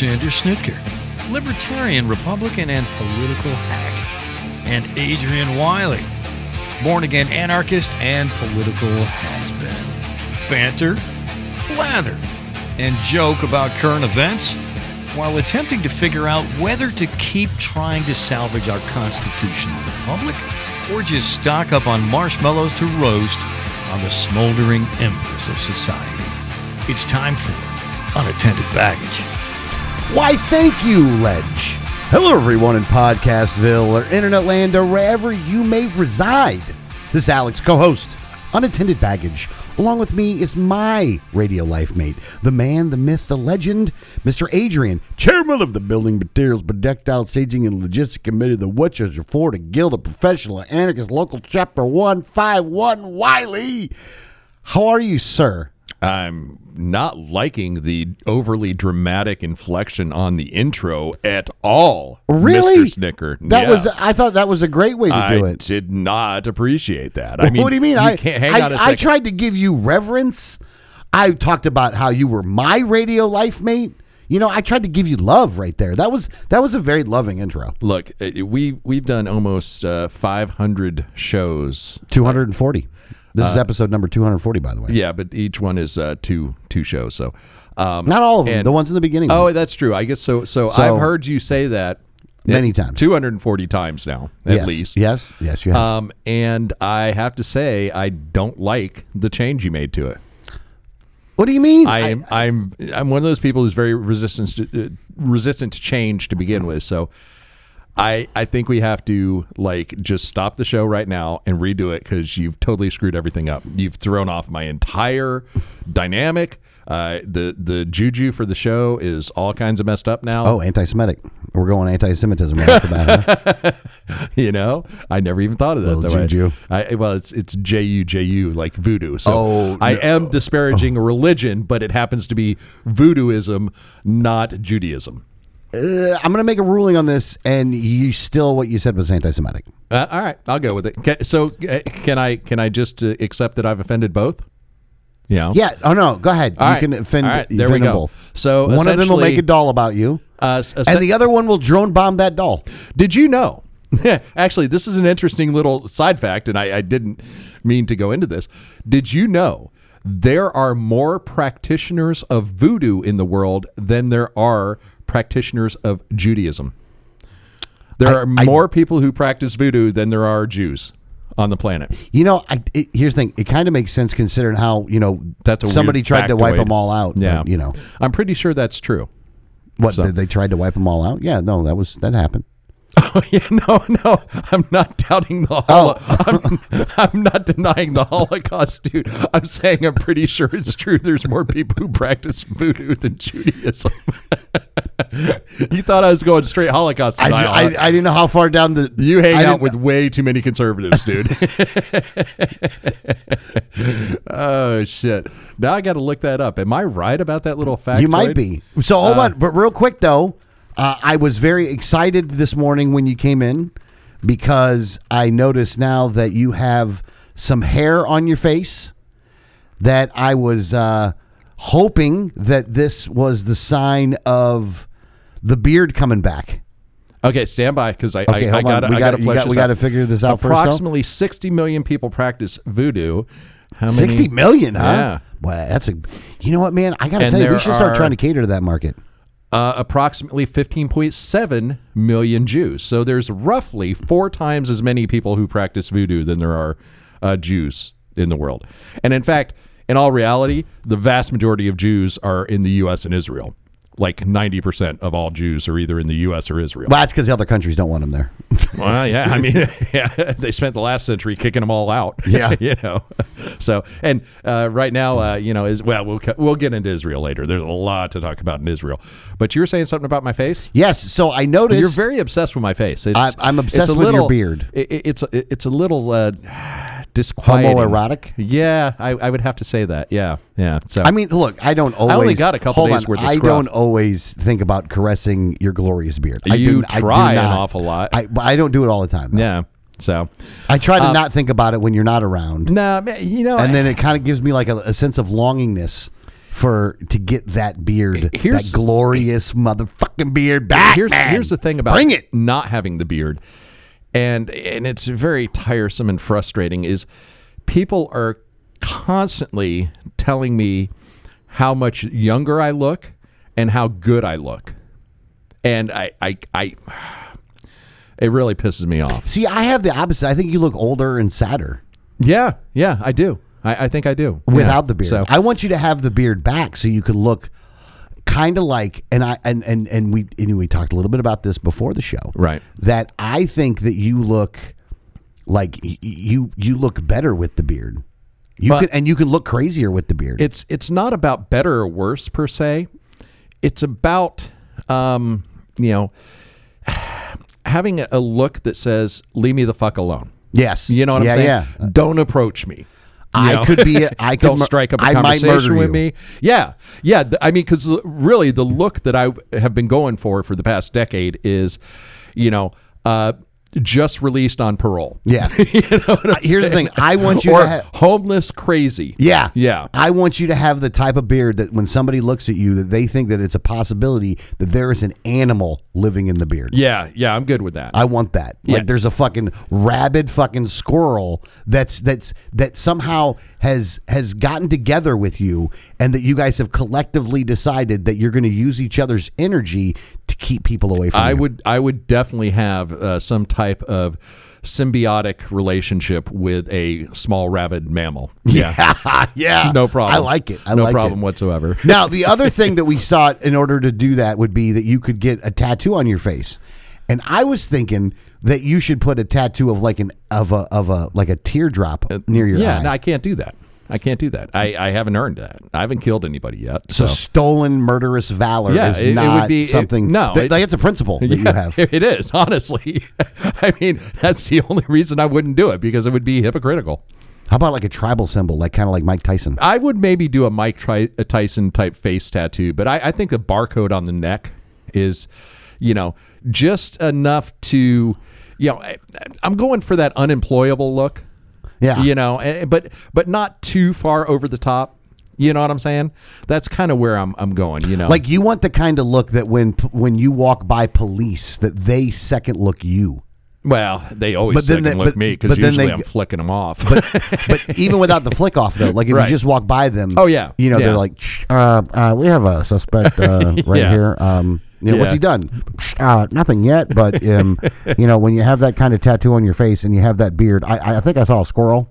Alexander Snitker, libertarian, Republican, and political hack, and Adrian Wiley, born-again anarchist and political has-been. Banter, blather, and joke about current events while attempting to figure out whether to keep trying to salvage our constitutional republic or just stock up on marshmallows to roast on the smoldering embers of society. It's time for Unattended Baggage. Why, thank you, Ledge. Hello, everyone in Podcastville or Internet Land or wherever you may reside. This is Alex, co-host, Unattended Baggage. Along with me is my radio life mate, the man, the myth, the legend, Mr. Adrian, chairman of the Building Materials, Projectile Staging, and Logistics Committee of the Worcester, Florida Guild of Professional Anarchists, Local Chapter 151, Wiley. How are you, sir? I'm not liking the overly dramatic inflection on the intro at all. Really? Mr. Snicker. I thought that was a great way to do it. I did not appreciate that. Well, what do you mean? Hang on a second. I tried to give you reverence. I talked about how you were my radio life mate. You know, I tried to give you love right there. That was a very loving intro. Look, we've done almost 500 shows. 240. This is episode number 240, by the way. Yeah, but each one is two shows. So not all of them. The ones in the beginning. Oh, that's true. I guess so. I've heard you say that many times. 240 times now, at least. Yes, you have. And I have to say, I don't like the change you made to it. What do you mean? I'm one of those people who's very resistant to change to begin with. So I think we have to just stop the show right now and redo it because you've totally screwed everything up. You've thrown off my entire dynamic. The juju for the show is all kinds of messed up now. Oh, anti-Semitic. We're going anti-Semitism right off the bat, huh? You know, I never even thought of that. Little juju. It's J-U-J-U, like voodoo. So I am disparaging a religion, but it happens to be voodooism, not Judaism. I'm going to make a ruling on this, and what you said was anti-Semitic. All right, I'll go with it. Can I just accept that I've offended both? Yeah. Yeah. Oh no. Go ahead. All you right. can offend. All right. There we go. Both. So one of them will make a doll about you, and the other one will drone bomb that doll. Did you know? Actually, this is an interesting little side fact, and I didn't mean to go into this. Did you know there are more practitioners of voodoo in the world than there are practitioners of Judaism? There are more people who practice voodoo than there are Jews on the planet. You know, here's the thing. It kind of makes sense considering how, that's somebody tried to wipe them all out. Yeah. But, I'm pretty sure that's true. What, they tried to wipe them all out? Yeah, no, that happened. Oh, yeah, no, I'm not doubting the I'm not denying the Holocaust, dude. I'm saying I'm pretty sure it's true. There's more people who practice voodoo than Judaism. You thought I was going straight Holocaust denial. I didn't know how far down the... You hang out with way too many conservatives, dude. Oh, shit. Now I got to look that up. Am I right about that little factoid? You might be. So hold on. But real quick, though, I was very excited this morning when you came in because I noticed now that you have some hair on your face that I was hoping that this was the sign of the beard coming back. Okay, stand by because I got to figure this out first. Approximately 60 million people practice voodoo. How many? 60 million, huh? Yeah. Well, you know what, man? I got to tell you, we should start trying to cater to that market. Approximately 15.7 million Jews. So there's roughly 4 times as many people who practice voodoo than there are Jews in the world. And in fact, in all reality, the vast majority of Jews are in the U.S. and Israel. Like 90% of all Jews are either in the U.S. or Israel. Well, that's because the other countries don't want them there. Well, yeah. I mean, they spent the last century kicking them all out. Yeah. So, and right now, we'll get into Israel later. There's a lot to talk about in Israel. But you were saying something about my face? Yes. So I noticed. You're very obsessed with my face. I'm obsessed with your beard. It's a little disquieting. Homoerotic? Yeah, I would have to say that. Yeah. So I mean, look, I only got a couple days worth of scruff. I don't always think about caressing your glorious beard. You try an awful lot. I don't do it all the time, though. Yeah. So I try to not think about it when you're not around. No, and then it kind of gives me like a sense of longingness to get that beard, Here's- that glorious motherfucking beard back. Here's the thing about Bring it. not having the beard, and it's very tiresome and frustrating, is people are constantly telling me how much younger I look and how good I look. And I it really pisses me off. See, I have the opposite. I think you look older and sadder Yeah, I do. I think I do. without Yeah. the beard. So, I want you to have the beard back so you can look kind of like, and we talked a little bit about this before the show. Right. That I think that you look like you look better with the beard. You can look crazier with the beard. it's not about better or worse per se. It's about having a look that says "Leave me the fuck alone." Yes. You know what I'm saying? Yeah. Don't approach me. I could be. I could. Don't strike up a I might conversation murder with you. me. Yeah. I mean, because really, the look that I have been going for the past decade is, just released on parole. Yeah. You know what I'm Here's the saying? thing. I want you or to have. homeless crazy. Yeah. Yeah. I want you to have the type of beard that when somebody looks at you, that they think that it's a possibility that there is an animal living in the beard. Yeah. I'm good with that. I want that. Yeah. Like there's a fucking rabid fucking squirrel that somehow has gotten together with you, and that you guys have collectively decided that you're going to use each other's energy to keep people away from you. I would definitely have some type of symbiotic relationship with a small rabid mammal. Yeah. Yeah. No problem. I like it. I no like problem it. whatsoever. Now, the other thing that we thought in order to do that would be that you could get a tattoo on your face. And I was thinking that you should put a tattoo of like a teardrop near your eye. No, I can't do that. I haven't earned that. I haven't killed anybody yet. So stolen murderous valor Yeah, is it not would be- something. no, like it's a principle that you have. It is, honestly. I mean, that's the only reason I wouldn't do it, because it would be hypocritical. How about like a tribal symbol, like kind of like Mike Tyson? I would maybe do a Mike Tyson type face tattoo, but I think a barcode on the neck is, just enough to, I'm going for that unemployable look. Yeah. But not too far over the top. You know what I'm saying? That's kind of where I'm going, Like you want the kind of look that when you walk by police, that they second look you. Well, they always But then second they- look but- me, because but then usually they- I'm flicking them off. But even without the flick off though, like if Right. you just walk by them, Oh, yeah. they're Yeah. like, "Shh, we have a suspect right Yeah. here. What's Yeah. he done? "Shh, nothing yet. But when you have that kind of tattoo on your face and you have that beard, I think I saw a squirrel.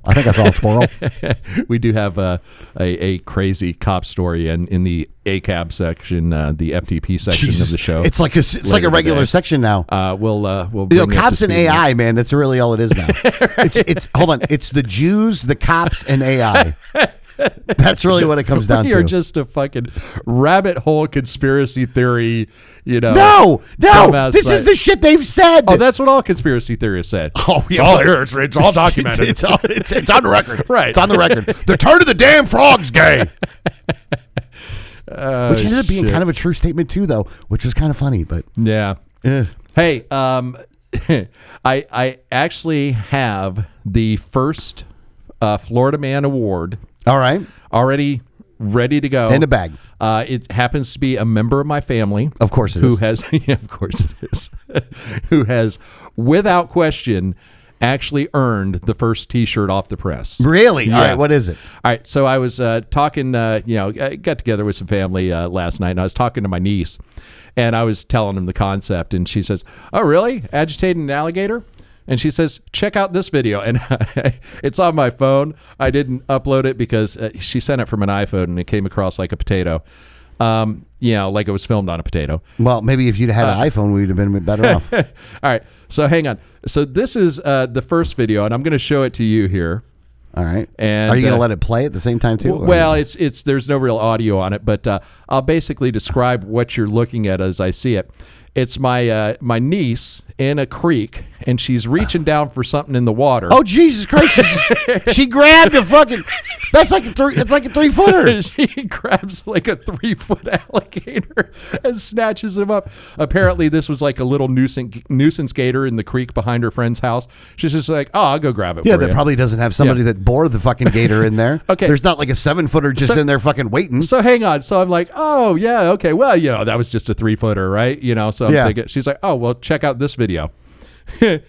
We do have a crazy cop story in the ACAB section, the FTP section of the show. It's like a regular today. section now. We'll bring you up to Cops and speed. AI, man. That's really all it is now. It's hold on. It's the Jews, the cops, and AI. That's really what it comes down You're to. just a fucking rabbit hole conspiracy theory, No, dumbass this is site. the shit they've said. Oh, that's what all conspiracy theurists said. Oh, yeah. It's all here. It's all documented. It's on the record. Right. It's on the record. The turn of the damn frog's gay. Which ended up being shit. kind of a true statement too, though, which was kind of funny. But Yeah. Hey, I actually have the first Florida Man Award all right, already ready to go in the bag. It happens to be a member of my family, Of course it who is. has, yeah, of course it is, who has, without question, actually earned the first T-shirt off the press. Really? All Yeah. right. What is it? All right, so I was talking, I got together with some family last night, and I was talking to my niece, and I was telling them the concept, and she says, "Oh, really? Agitating an alligator?" And she says, "Check out this video." And it's on my phone. I didn't upload it because she sent it from an iPhone, and it came across like a potato, like it was filmed on a potato. Well, maybe if you'd had an iPhone, we'd have been better off. All right, so hang on. So this is the first video, and I'm going to show it to you here. All right. And are you going to let it play at the same time too? or- Well, it's there's no real audio on it, but I'll basically describe what you're looking at as I see it. It's my my niece in a creek and she's reaching down for something in the water. Oh, Jesus Christ. She grabbed a fucking... It's like a 3-footer. She grabs like a 3-foot alligator and snatches him up. Apparently, this was like a little nuisance gator in the creek behind her friend's house. She's just like, oh, I'll go grab it Yeah, for that you. probably doesn't have somebody that bore the fucking gator in there. Okay. There's not like a 7-footer just in there fucking waiting. So hang on. So I'm like, oh, yeah, okay. Well, that was just a 3-footer, right? So I'm thinking, she's like, oh, well, check out this video. And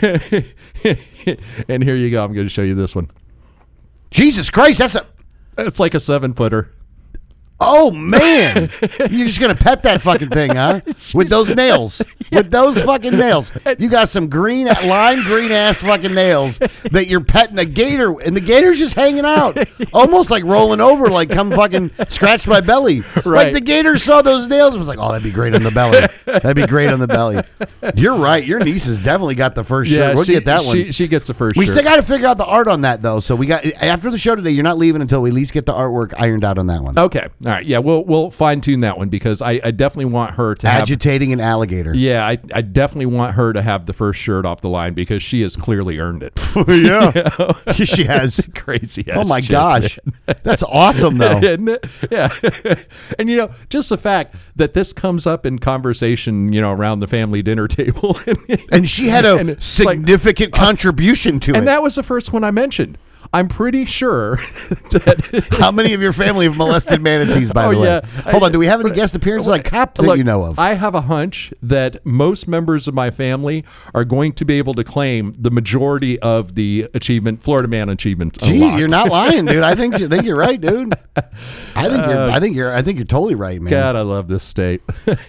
here you go. I'm going to show you this one. Jesus Christ, It's like a 7-footer. Oh, man. You're just going to pet that fucking thing, huh? With those nails. With those fucking nails. You got some lime green ass fucking nails that you're petting a gator, and the gator's just hanging out. Almost like rolling over, like come fucking scratch my belly. Right. Like the gator saw those nails and was like, oh, that'd be great on the belly. That'd be great on the belly. You're right. Your niece has definitely got the first shirt. We'll get that one. She gets the first We shirt. still got to figure out the art on that, though. So we got, after the show today, you're not leaving until we at least get the artwork ironed out on that one. Okay. All right. Yeah, we'll fine tune that one because I definitely want her to Agitating an alligator. Yeah, I definitely want her to have the first shirt off the line because she has clearly earned it. Yeah. She has. Crazy. Oh my gosh. That's awesome though. Isn't it? Yeah. And just the fact that this comes up in conversation, around the family dinner table. And she had a significant contribution to it. And that was the first one I mentioned. I'm pretty sure that... How many of your family have molested manatees, by the way? Yeah. Hold on. Do we have any guest appearances like cops that you know of? I have a hunch that most members of my family are going to be able to claim the majority of the Florida Man achievement. Gee, unlocked. you're not lying, dude. I think you're right, dude. I think you're totally right, man. God, I love this state.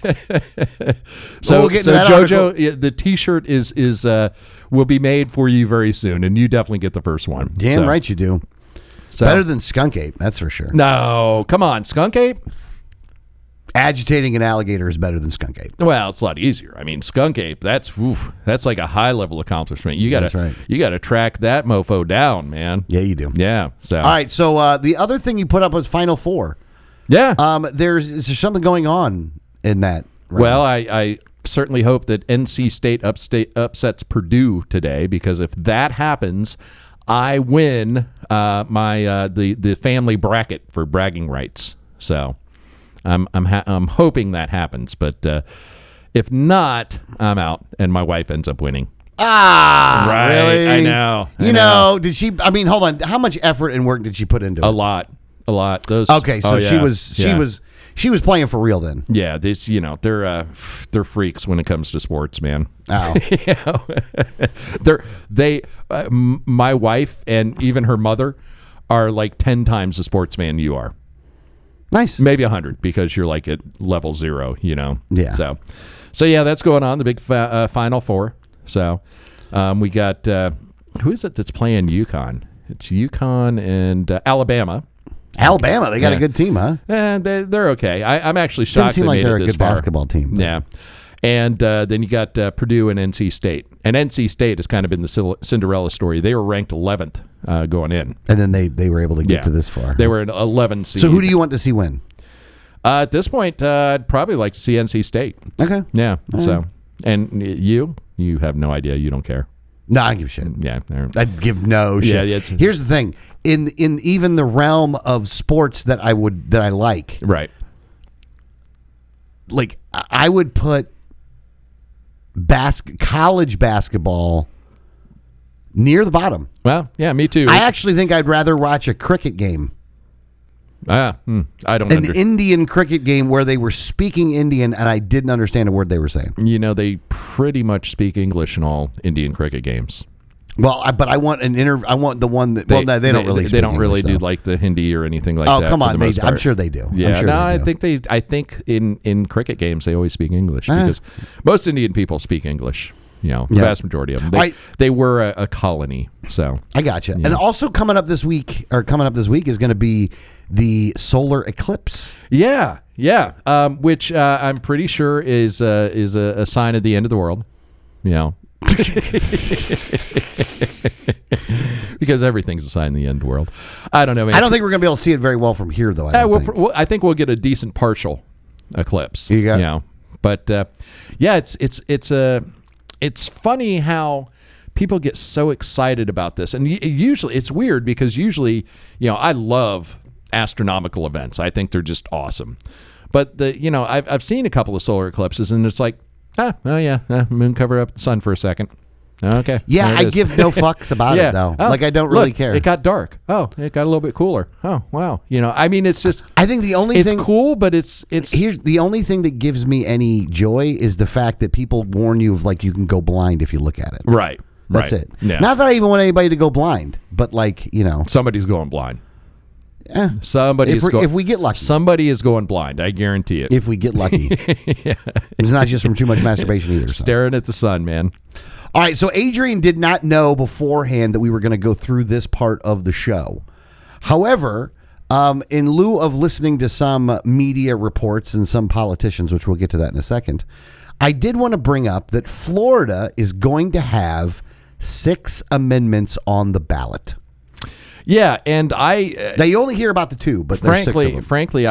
We'll get into that Jojo, article. the T-shirt is will be made for you very soon, and you definitely get the first one. Damn right you do. So. Better than Skunk Ape, that's for sure. No, come on, Skunk Ape. Agitating an alligator is better than Skunk Ape. Well, it's a lot easier. I mean, Skunk Ape, that's like a high level accomplishment. You gotta track that mofo down, man. Yeah, you do. Yeah. So all right. So the other thing you put up was Final Four. Yeah. Is there something going on in that? Right? Well, I certainly hope that NC State upsets Purdue today, because if that happens, I win the family bracket for bragging rights. So I'm hoping that happens, but if not, I'm out, and my wife ends up winning. Right. Really? I know. You know, did she? I mean, hold on. How much effort and work did she put into it? A lot. Those. Okay, so yeah. she was playing for real then. Yeah, they're freaks when it comes to sports, man. Oh, my wife and even her mother are like 10 times the sportsman you are. Nice. Maybe 100 because you're like at level 0, Yeah. So yeah, that's going on, the big Final Four. So we got who is it that's playing UConn? It's UConn and Alabama. Alabama, they got a good team, huh? They're okay. I'm actually shocked. Doesn't seem like they're a good basketball team. Yeah. And then you got Purdue and NC State. And NC State has kind of been the Cinderella story. They were ranked 11th going in. And then they were able to get to this far. They were an 11 seed. So who do you want to see win? At this point, I'd probably like to see NC State. Okay. Yeah. So, and you have no idea. You don't care. No, I don't give a shit. Yeah. I'd give no shit. Yeah, here's the thing. In even the realm of sports that I like. Right. Like I would put college basketball near the bottom. Well, yeah, me too. I actually think I'd rather watch a cricket game. I don't An Indian cricket game where they were speaking Indian and I didn't understand a word they were saying. They pretty much speak English in all Indian cricket games. Well, but I want I want the one that they don't really. They don't really English, do like the Hindi or anything like that. Oh, come on, I'm sure they do. Yeah, I'm sure I think in cricket games they always speak English because most Indian people speak English. The vast majority of them. They were a colony. So I gotcha. Yeah. And also coming up this week is going to be the solar eclipse. Yeah. Which I'm pretty sure is a sign of the end of the world. Because everything's a sign of the end of the world. I don't know, man. I don't think we're going to be able to see it very well from here, though. I think we'll get a decent partial eclipse. You got. But it's it's funny how people get so excited about this. And usually it's weird because usually, I love astronomical events. I think they're just awesome. But I've seen a couple of solar eclipses and it's like, moon cover up the sun for a second. Okay. Yeah, I give no fucks about it though. Oh, I don't really look, care. It got dark. Oh, it got a little bit cooler. Oh, wow. It's just. I think the only thing cool, but it's. Here's the only thing that gives me any joy is the fact that people warn you of you can go blind if you look at it. Right. That's it. Yeah. Not that I even want anybody to go blind, but somebody's going blind. If we get lucky. Somebody is going blind. I guarantee it. If we get lucky. It's not just from too much masturbation either. Staring at the sun, man. All right, so Adrian did not know beforehand that we were going to go through this part of the show. However, in lieu of listening to some media reports and some politicians, which we'll get to that in a second, I did want to bring up that Florida is going to have 6 amendments on the ballot. Yeah, and now you only hear about the 2, but there's 6 of them. Frankly,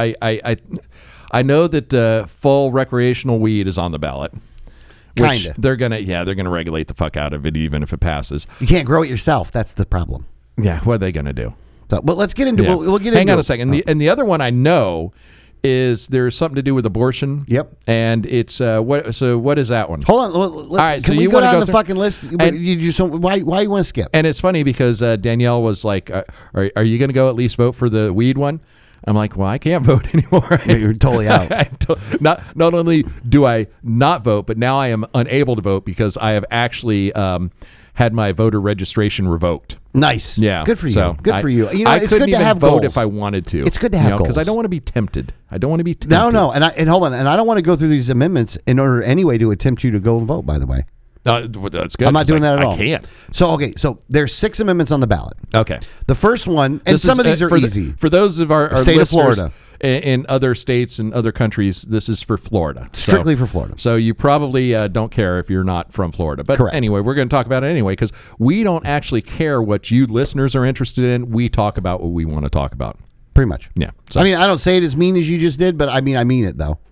I know that full recreational weed is on the ballot. Kinda. They're gonna regulate the fuck out of it, even if it passes. You can't grow it yourself. That's the problem. Yeah, what are they gonna do? So, but let's get into. Yeah. We'll get Hang into on a second. And the other one I know is there's something to do with abortion. Yep. And it's what? So what is that one? Hold on. All right. Can So we you go want to down go the fucking list? Why you want to skip? And it's funny because Danielle was like, "Are you going to go at least vote for the weed one?" I'm like, well, I can't vote anymore. You're totally out. Not only do I not vote, but now I am unable to vote because I have actually had my voter registration revoked. Nice. Yeah. Good for you. So good for you. I it's couldn't good to even have vote goals. if I wanted to. It's good to have goals because I don't want to be tempted. No. And hold on. And I don't want to go through these amendments in order anyway to attempt you to go and vote. By the way. That's good. I'm not doing that at all. I can't. So there's 6 amendments on the ballot. Okay. The first one, and some of these are easy. For those of our State of listeners Florida. In other states and other countries, this is for Florida. Strictly for Florida. So you probably don't care if you're not from Florida. But Correct. Anyway, we're going to talk about it anyway because we don't actually care what you listeners are interested in. We talk about what we want to talk about. Pretty much. Yeah. So. I mean, I don't say it as mean as you just did, but I mean it though.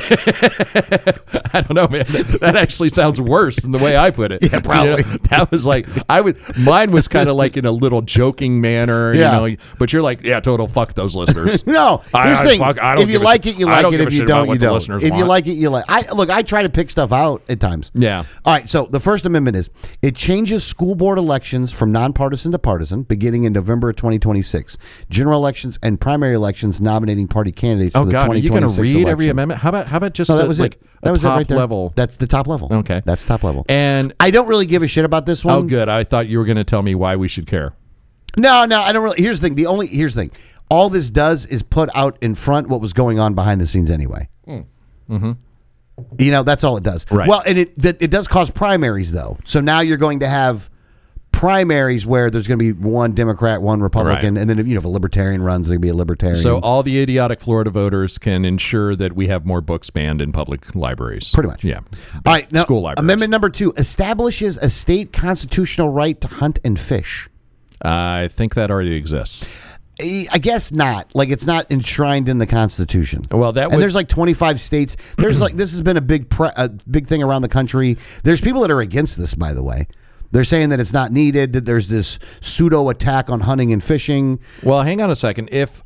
I don't know, man. That actually sounds worse than the way I put it. Yeah, probably. That was like mine was kind of like in a little joking manner, but you're like, yeah, total fuck those listeners. No, here's the thing. If you like it, you like it. If you don't, you don't. If you like it, you like. I try to pick stuff out at times. Yeah. All right. So the first amendment is it changes school board elections from nonpartisan to partisan, beginning in November of 2026. General elections and primary elections nominating party candidates for the 2026 are you going to read election. every amendment? How about just that was like it. That a was top it right there. level? That's the top level. Okay. That's top level. And I don't really give a shit about this one. Oh, good. I thought you were going to tell me why we should care. No, I don't really. Here's the thing. Here's the thing. All this does is put out in front what was going on behind the scenes anyway. Mm-hmm. That's all it does. Right. Well, and it does cause primaries though. So now you're going to have primaries where there's going to be one Democrat, one Republican, right. And then if a Libertarian runs, there'll be a Libertarian. So all the idiotic Florida voters can ensure that we have more books banned in public libraries. Pretty much. Yeah. All right. Now, school libraries. Amendment number 2 establishes a state constitutional right to hunt and fish. I think that already exists. I guess not. Like it's not enshrined in the Constitution. Well, there's like 25 states. There's like this has been a big thing around the country. There's people that are against this, by the way. They're saying that it's not needed. That there's this pseudo attack on hunting and fishing. Well, hang on a second. If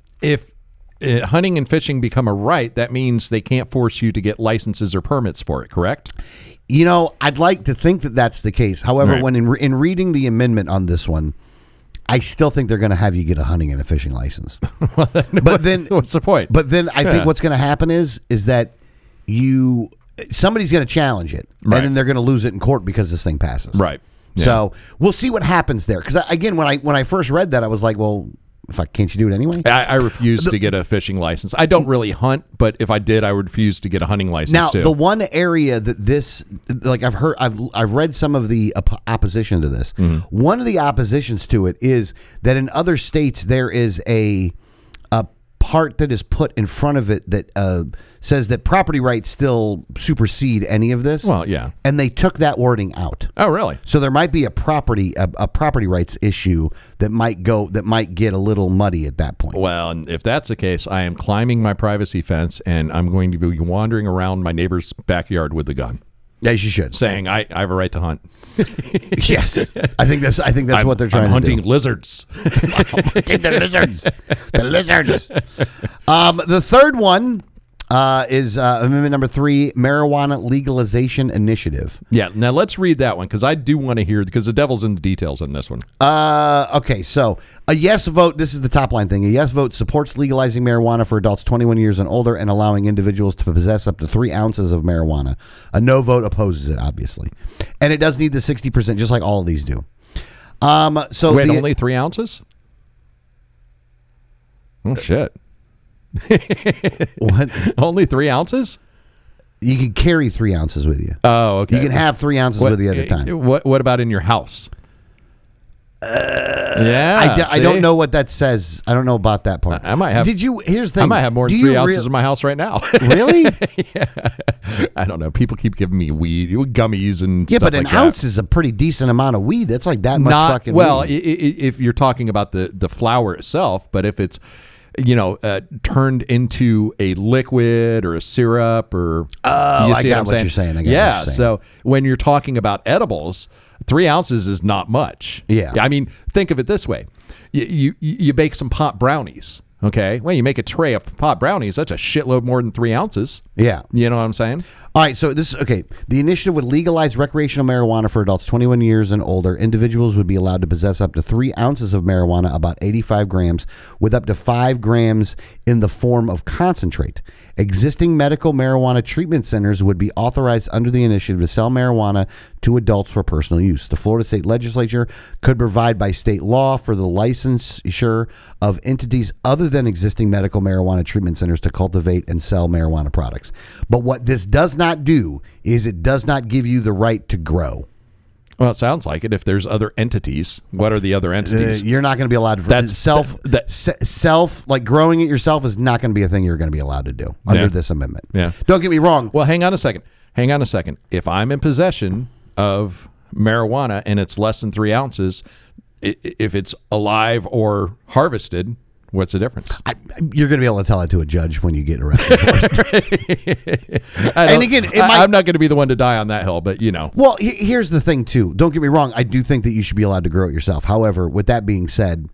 hunting and fishing become a right, that means they can't force you to get licenses or permits for it. Correct? I'd like to think that that's the case. However, right. when in reading the amendment on this one, I still think they're going to have you get a hunting and a fishing license. But then, what's the point? But then I think what's going to happen is that somebody's going to challenge it, right. And then they're going to lose it in court because this thing passes. Right. Yeah. So we'll see what happens there. Because again, when I first read that, I was like, well, can't you do it anyway? I refuse to get a fishing license. I don't really hunt, but if I did, I would refuse to get a hunting license now, too. the one area that this, like I've read some of the opposition to this. Mm-hmm. One of the oppositions to it is that in other states there is a part that is put in front of it that says that property rights still supersede any of this. Well, yeah. And they took that wording out. Oh, really? So there might be a property rights issue that might get a little muddy at that point. Well, and if that's the case, I am climbing my privacy fence and I'm going to be wandering around my neighbor's backyard with a gun. Yes, you should. saying I have a right to hunt. Yes, I think that's what they're trying I'm to hunting do. lizards. Hunting the lizards. The lizards. The third one is amendment number 3, marijuana legalization initiative. Yeah. Now let's read that one because I do want to hear because the devil's in the details on this one. Okay, so a yes vote, this is the top line thing. A yes vote supports legalizing marijuana for adults 21 years and older and allowing individuals to possess up to 3 ounces of marijuana. A no vote opposes it, obviously. And it does need the 60%, just like all of these do. So Wait, only 3 ounces? Oh, shit. what? Only 3 ounces? You can carry 3 ounces with you. Oh, okay. You can have 3 ounces with you at a time. What about in your house? Yeah, I don't know what that says. I don't know about that part. I might have. Here's the thing. I might have more than 3 ounces in my house right now. Really? Yeah. I don't know. People keep giving me weed, gummies, and Yeah, stuff but an like ounce that. is a pretty decent amount of weed. That's like that much fucking weed. If you're talking about the flower itself, but if it's turned into a liquid or a syrup or I got what you're saying. Yeah. So when you're talking about edibles, 3 ounces is not much. Yeah. I mean, think of it this way: you bake some pot brownies. Okay. Well, you make a tray of pot brownies. That's a shitload more than 3 ounces. Yeah. You know what I'm saying? All right, so this is okay. The initiative would legalize recreational marijuana for adults 21 years and older. Individuals would be allowed to possess up to 3 ounces of marijuana, about 85 grams, with up to 5 grams in the form of concentrate. Existing medical marijuana treatment centers would be authorized under the initiative to sell marijuana to adults for personal use. The Florida State Legislature could provide by state law for the licensure of entities other than existing medical marijuana treatment centers to cultivate and sell marijuana products. But what this does not do is it does not give you the right to grow. Well, it sounds like it. If there's other entities, what are the other entities? You're not going to be allowed to. That's self, like growing it yourself is not going to be a thing you're going to be allowed to do under this amendment. Yeah. Don't get me wrong. Well, hang on a second. If I'm in possession of marijuana and it's less than 3 ounces, if it's alive or harvested, what's the difference? You're going to be able to tell that to a judge when you get arrested for it. And again, I'm not going to be the one to die on that hill, but Well, here's the thing, too. Don't get me wrong. I do think that you should be allowed to grow it yourself. However, with that being said,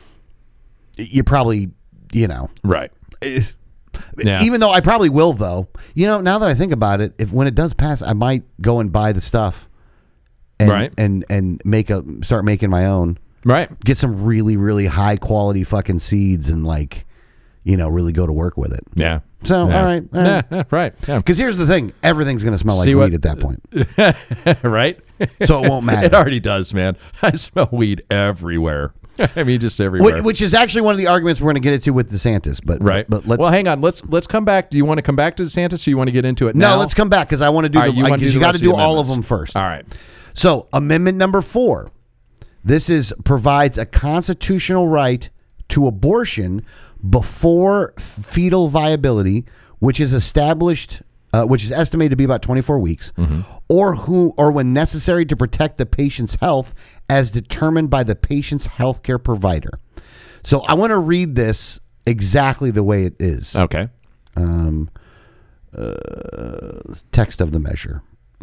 you probably, Right. Yeah. Even though I probably will, though. Now that I think about it, when it does pass, I might go and buy the stuff and, right. and start making my own. Right. Get some really, really high quality fucking seeds and really go to work with it. Yeah. So, yeah. all right. Yeah, right. Yeah. Because here's the thing. Everything's going to smell like weed at that point. Right? So it won't matter. It already does, man. I smell weed everywhere. I mean, just everywhere. Which is actually one of the arguments we're going to get into with DeSantis. But let's. Well, hang on. Let's come back. Do you want to come back to DeSantis or you want to get into it now? No, let's come back because I want to do because you got to do all of them first. All right. So amendment number 4. This provides a constitutional right to abortion before fetal viability, which is estimated to be about 24 weeks, or when necessary to protect the patient's health as determined by the patient's healthcare provider. So I want to read this exactly the way it is. Okay. Text of the measure.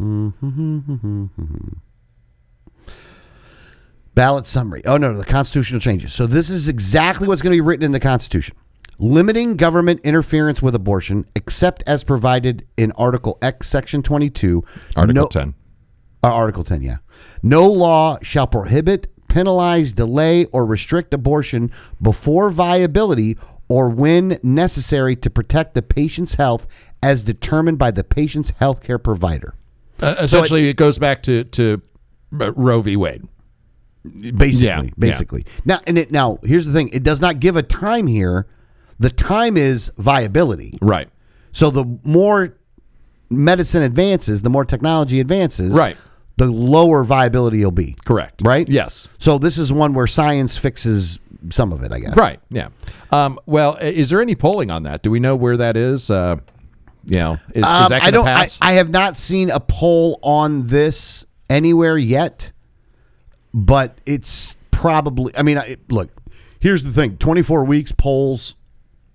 Ballot summary. Oh, no, the constitutional changes. So this is exactly what's going to be written in the Constitution. Limiting government interference with abortion, except as provided in Article X, Section 22. Article 10. Article 10, yeah. No law shall prohibit, penalize, delay, or restrict abortion before viability or when necessary to protect the patient's health as determined by the patient's healthcare provider. Essentially, it goes back to Roe v. Wade. Basically. Yeah. Now, here's the thing. It does not give a time here. The time is viability. Right. So the more medicine advances, the more technology advances, right, the lower viability you'll be. Correct. Right? Yes. So this is one where science fixes some of it, I guess. Right. Yeah. Well, is there any polling on that? Do we know where that is? Is that going to pass? I have not seen a poll on this anywhere yet. But it's probably, look, here's the thing. 24 weeks polls,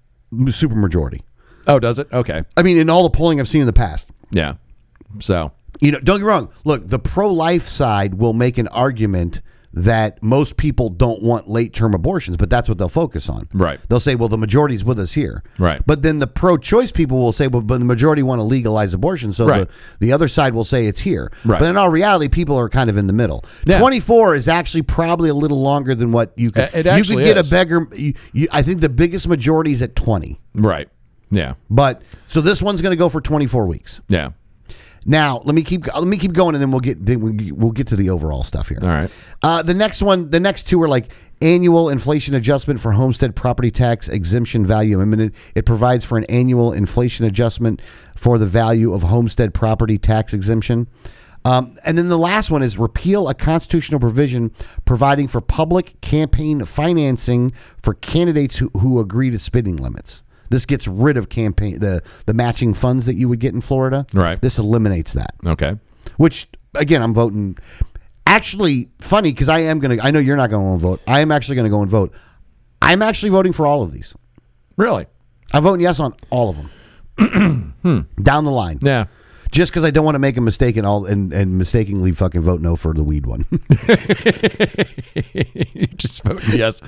super majority. Oh, does it? Okay. In all the polling I've seen in the past. Yeah. So. don't get me wrong. Look, the pro-life side will make an argument that most people don't want late-term abortions, but that's what they'll focus on. Right. They'll say, well, the majority's with us here. Right. But then the pro-choice people will say, well, but the majority want to legalize abortion, so Right. the other side will say it's here. Right. But in all reality, people are kind of in the middle. Yeah. 24 is actually probably a little longer than what you could. It you actually could get is. a beggar. I think the biggest majority is at 20. Right. Yeah. But so this one's going to go for 24 weeks. Yeah. Now let me keep going, and then we'll get to the overall stuff here. All right. The next two are like annual inflation adjustment for homestead property tax exemption value amendment. It provides for an annual inflation adjustment for the value of homestead property tax exemption. And then the last one is repeal a constitutional provision providing for public campaign financing for candidates who agree to spending limits. This gets rid of the matching funds that you would get in Florida. Right. This eliminates that. Okay. Which, again, I'm voting. Actually, funny, because I know you're not going to vote. I am actually going to go and vote. I'm actually voting for all of these. Really? I'm voting yes on all of them. Down the line. Yeah. Just because I don't want to make a mistake and mistakenly fucking vote no for the weed one. Just vote yes.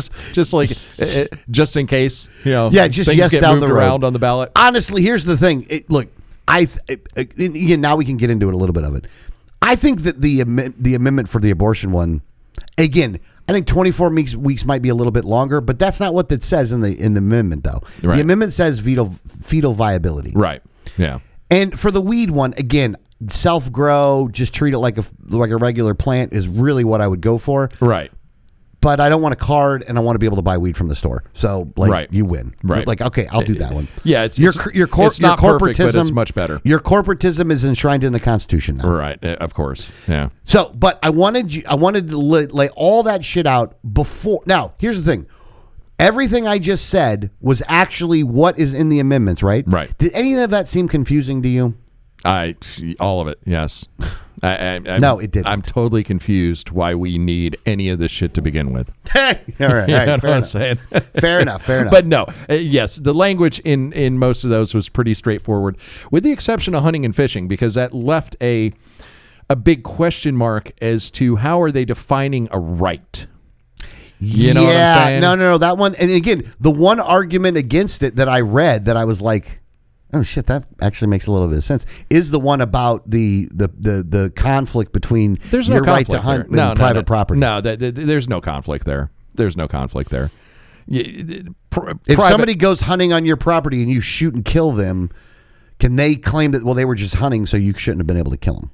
Just in case, Yeah, just things yes get down moved the road. around on the ballot. Honestly, here's the thing. Look, again, now we can get into it a little bit of it. I think that the amendment for the abortion one, again, I think 24 weeks might be a little bit longer, but that's not what it says in the amendment, though. Right. The amendment says fetal viability. Right. Yeah. And for the weed one, again, self-grow, just treat it like a regular plant is really what I would go for. Right. But I don't want a card, and I want to be able to buy weed from the store. So, Right. You win. Right. Like, okay, I'll do that one. Yeah, it's your not perfect, but it's much better. Your corporatism is enshrined in the Constitution now. Right. Of course. Yeah. So, but I wanted to lay all that shit out before. Now, here's the thing. Everything I just said was actually what is in the amendments, right? Right. Did any of that seem confusing to you? All of it. Yes. No, it didn't. I'm totally confused why we need any of this shit to begin with. all right. You know what Fair I'm enough. saying? Fair enough. But no, yes, the language in most of those was pretty straightforward, with the exception of hunting and fishing, because that left a big question mark as to how are they defining a right. You know what I'm saying? No. That one, and again, the one argument against it that I read that I was like, oh shit, that actually makes a little bit of sense, is the one about the conflict between There's no your right conflict to hunt there. and private property. No, there's no conflict there. There's no conflict there. If somebody goes hunting on your property and you shoot and kill them, can they claim that, well, they were just hunting, so you shouldn't have been able to kill them?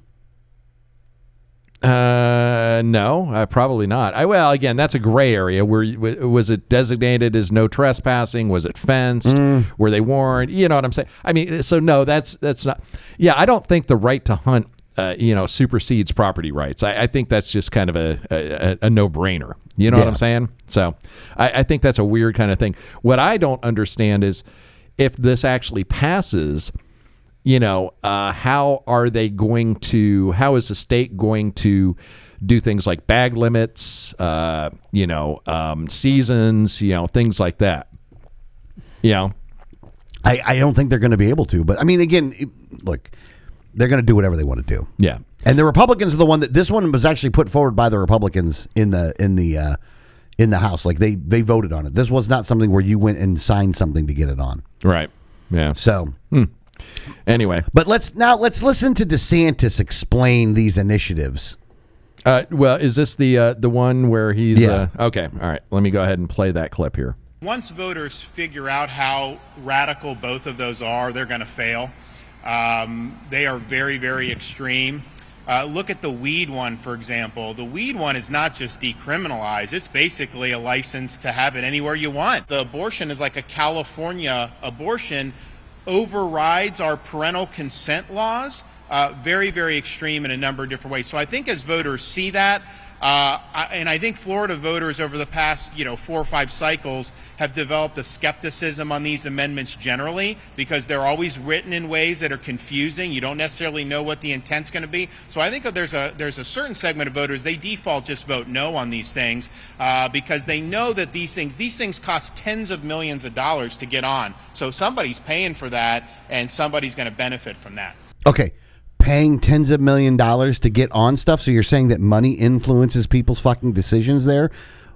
No, probably not. Well, again, that's a gray area. Was it designated as no trespassing? Was it fenced? Were they warned? You know what I'm saying? I mean, so no, that's not. Yeah, I don't think the right to hunt, supersedes property rights. I think that's just kind of a no-brainer. You know what I'm saying? So I think that's a weird kind of thing. What I don't understand is if this actually passes, how are they going to, how is the state going to do things like bag limits, seasons, things like that? I don't think they're going to be able to, but I mean, again, look, they're going to do whatever they want to do. Yeah. And the Republicans are the one this one was actually put forward by the Republicans in the House. Like they voted on it. This was not something where you went and signed something to get it on. Right. Yeah. So, anyway, but let's listen to DeSantis explain these initiatives. Well, is this the one where he's okay? All right. Let me go ahead and play that clip here. Once voters figure out how radical both of those are, they're going to fail. They are very, very extreme. Look at the weed one, for example. The weed one is not just decriminalized. It's basically a license to have it anywhere you want. The abortion is like a California abortion, overrides our parental consent laws. Very, very extreme in a number of different ways. So I think as voters see that, and I think Florida voters over the past, 4 or 5 cycles have developed a skepticism on these amendments generally because they're always written in ways that are confusing. You don't necessarily know what the intent's going to be. So I think that there's a certain segment of voters, they default just vote no on these things because they know that these things cost tens of millions of dollars to get on. So somebody's paying for that and somebody's going to benefit from that. Okay. paying tens of $millions to get on stuff. So you're saying that money influences people's fucking decisions there.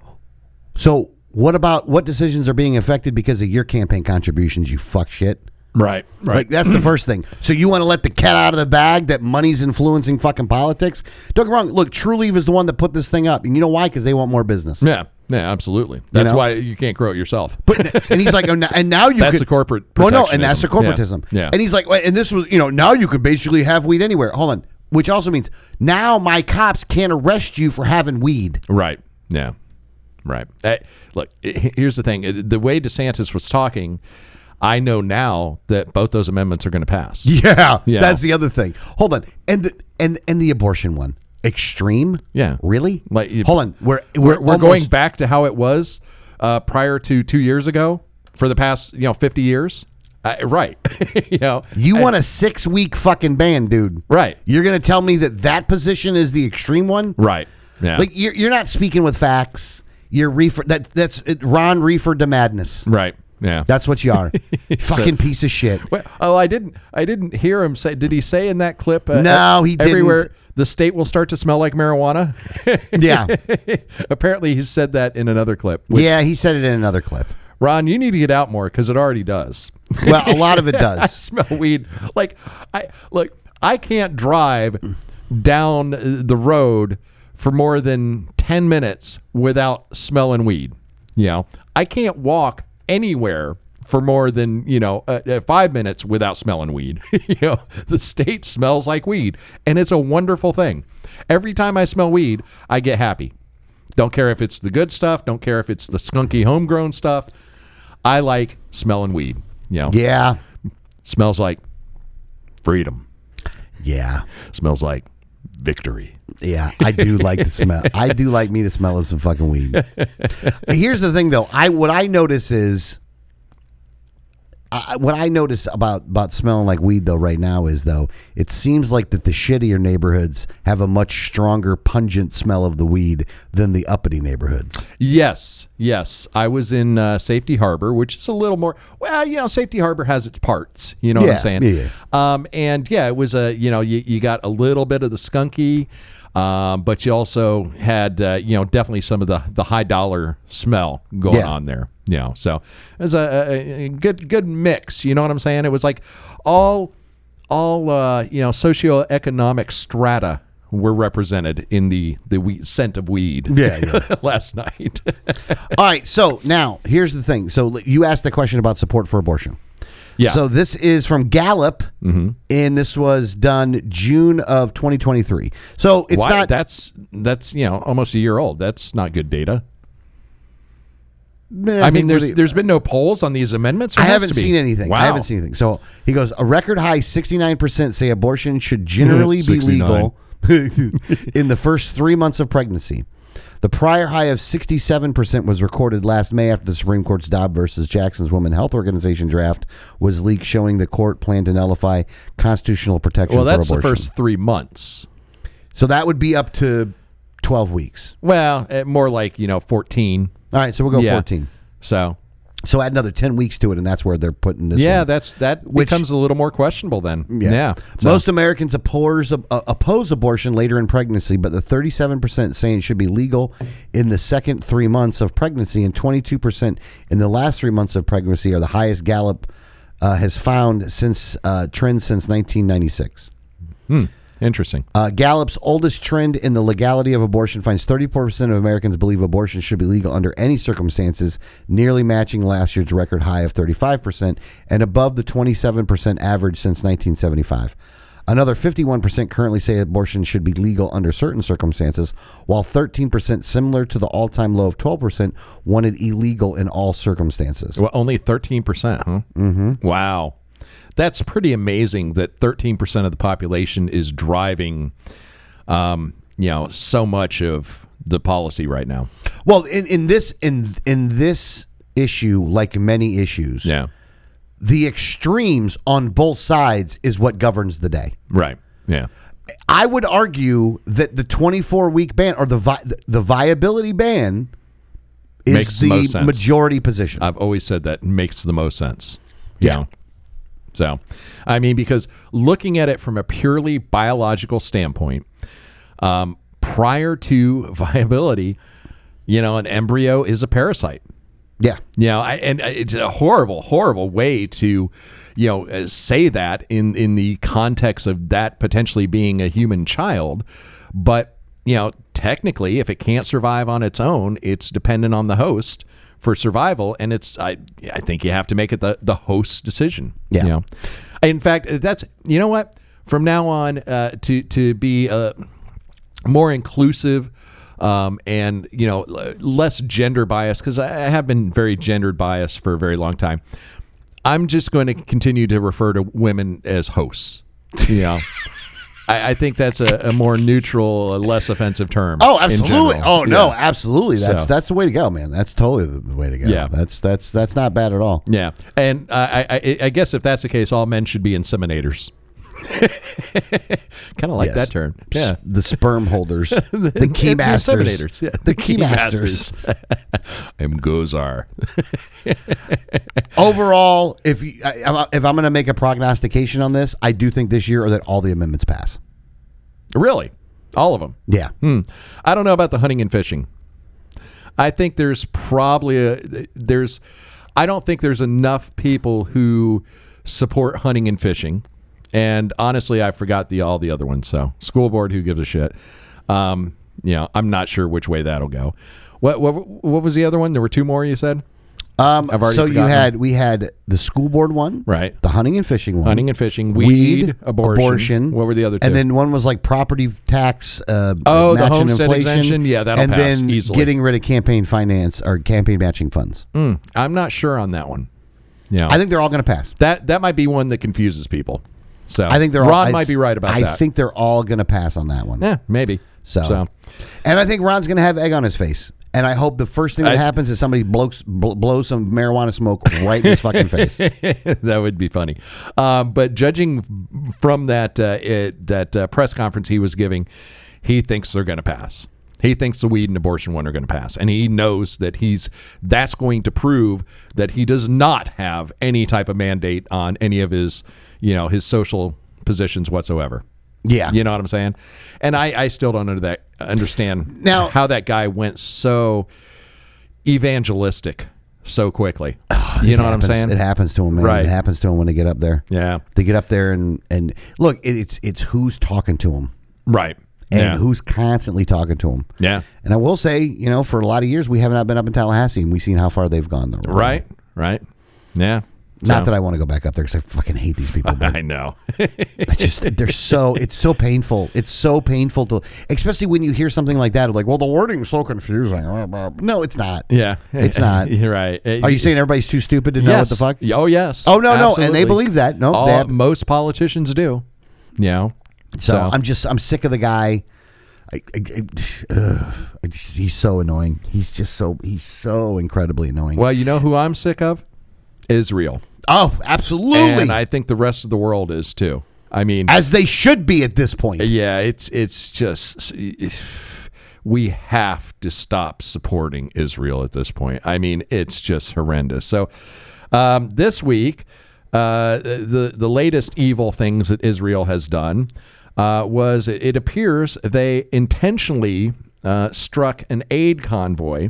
So what decisions are being affected because of your campaign contributions, you fuck shit? Right. Like, that's the first thing. So you want to let the cat out of the bag that money's influencing fucking politics? Don't get me wrong. Look, Trulieve is the one that put this thing up. And you know why? Because they want more business. Yeah, absolutely. That's why you can't grow it yourself. But and he's like, and now you that's could, a corporate well, no, protectionism. and that's the corporatism. Yeah. And he's like, and this was, now you could basically have weed anywhere. Hold on. Which also means now my cops can't arrest you for having weed. Right. Yeah. Right. Look, here's the thing. The way DeSantis was talking, I know now that both those amendments are going to pass. Yeah, that's the other thing. Hold on. And the abortion one. Extreme? Yeah. Really? Like, hold on. We're almost going back to how it was prior to 2 years ago for the past 50 years. Right. You want a 6-week fucking ban, dude. Right. You're going to tell me that position is the extreme one? Right. Yeah. Like you're not speaking with facts. You're that's Ron Reefer to madness. Right. Yeah. That's what you are. Fucking piece of shit. Well, I didn't hear him say. Did he say in that clip? No, he didn't. Everywhere the state will start to smell like marijuana. Yeah. Apparently, he said that in another clip. Yeah, he said it in another clip. Ron, you need to get out more because it already does. Well, a lot of it does. I smell weed. Like, I can't drive down the road for more than 10 minutes without smelling weed. I can't walk anywhere for more than 5 minutes without smelling weed. The state smells like weed, and it's a wonderful thing. Every time I smell weed, I get happy. Don't care if it's the good stuff. Don't care if it's the skunky homegrown stuff. I like smelling weed. Yeah. Smells like freedom. Yeah. Smells like victory. Yeah, I do like the smell. I do like me to smell of some fucking weed. Here's the thing, though. What I notice is, what I notice about smelling like weed, though, right now is, though, it seems like that the shittier neighborhoods have a much stronger, pungent smell of the weed than the uppity neighborhoods. Yes. I was in Safety Harbor, which is a little more. Well, Safety Harbor has its parts. You know what I'm saying? Yeah. And it was you got a little bit of the skunky. But you also had, definitely some of the high dollar smell going on there. So it was a good mix. You know what I'm saying? It was like all socioeconomic strata were represented in the scent of weed. Yeah. Last night. All right. So now here's the thing. So you asked the question about support for abortion. Yeah. So this is from Gallup, and this was done June of 2023. So it's not. That's almost a year old. That's not good data. I mean, there's been no polls on these amendments. I haven't seen anything. Wow. I haven't seen anything. So he goes, a record high 69% say abortion should generally be legal in the first 3 months of pregnancy. The prior high of 67% was recorded last May after the Supreme Court's Dobbs versus Jackson's Women Health Organization draft was leaked, showing the court planned to nullify constitutional protection for abortion. Well, that's the first 3 months. So that would be up to 12 weeks. Well, more like 14. All right, so we'll go 14. So add another 10 weeks to it, and that's where they're putting this. Yeah, one. that becomes a little more questionable then. Yeah. Most Americans oppose abortion later in pregnancy, but the 37% saying it should be legal in the second 3 months of pregnancy, and 22% in the last 3 months of pregnancy are the highest Gallup has found since trends since 1996. Interesting. Gallup's oldest trend in the legality of abortion finds 34% of Americans believe abortion should be legal under any circumstances, nearly matching last year's record high of 35% and above the 27% average since 1975. Another 51% currently say abortion should be legal under certain circumstances, while 13%, similar to the all-time low of 12%, wanted illegal in all circumstances. Well, only 13%, huh? Mm-hmm. Wow. That's pretty amazing that 13% of the population is driving, so much of the policy right now. Well, in this issue, like many issues, the extremes on both sides is what governs the day. Right. Yeah. I would argue that the 24-week ban or the viability ban is the majority position. I've always said that makes the most sense. Yeah. So, I mean, because looking at it from a purely biological standpoint, prior to viability, an embryo is a parasite. Yeah. And it's a horrible, horrible way to, say that in the context of that potentially being a human child. But, technically, if it can't survive on its own, it's dependent on the host for survival. And I think you have to make it the host's decision. Yeah. In fact, that's, what? From now on, to be more inclusive, and less gender biased, because I have been very gender biased for a very long time. I'm just going to continue to refer to women as hosts. I think that's a more neutral, less offensive term. Oh, absolutely. In Oh no, yeah. absolutely. That's the way to go, man. That's totally the way to go. Yeah. That's not bad at all. Yeah, and I guess if that's the case, all men should be inseminators. Kind of like that term. Yeah, The sperm holders, the key masters, inseminators. Yeah. the key masters. I'm Gozar. Overall, if I'm going to make a prognostication on this, I do think this year or that all the amendments pass. Really, all of them. Yeah. I don't know about the hunting and fishing. I think there's probably I don't think there's enough people who support hunting and fishing. And honestly, I forgot all the other ones. So school board, who gives a shit? I'm not sure which way that'll go. What was the other one? There were two more, you said? I've already forgotten. we had the school board one, right? The hunting and fishing one, hunting and fishing, weed, abortion. What were the other two? And then one was like property tax, the matching homestead inflation. exemption. Yeah, that'll and pass then easily. Getting rid of campaign finance or campaign matching funds. I'm not sure on that one. Yeah, I think they're all going to pass. That might be one that confuses people. So I think Ron might be right about that. I think they're all going to pass on that one. Yeah, maybe. So, and I think Ron's going to have egg on his face. And I hope the first thing that happens is somebody blows some marijuana smoke right in his fucking face. That would be funny. But judging from that press conference he was giving, he thinks they're going to pass. He thinks the weed and abortion one are going to pass. And he knows that that's going to prove that he does not have any type of mandate on any of his social positions whatsoever. Yeah. You know what I'm saying? And I still don't understand now how that guy went so evangelistic so quickly. You know what I'm saying? It happens to him, man. Right. It happens to him when they get up there. Yeah. They get up there and look, it's who's talking to him. Right. And who's constantly talking to him. Yeah. And I will say, for a lot of years, we have not been up in Tallahassee, and we've seen how far they've gone. Right. Yeah. Not that I want to go back up there because I fucking hate these people. I know. it's so painful. It's so painful to, especially when you hear something like that. Like, well, the wording's so confusing. No, it's not. Yeah. It's not. You're right. Are you saying everybody's too stupid to know what the fuck? Oh, yes. Oh, no, absolutely. no. And they believe that. No, most politicians do. So I'm sick of the guy. He's so annoying. He's so incredibly annoying. Well, you know who I'm sick of? Israel. Oh, absolutely. And I think the rest of the world is too. I mean, as they should be at this point. Yeah, it's just we have to stop supporting Israel at this point. I mean, it's just horrendous. So this week, the latest evil things that Israel has done was it appears they intentionally struck an aid convoy.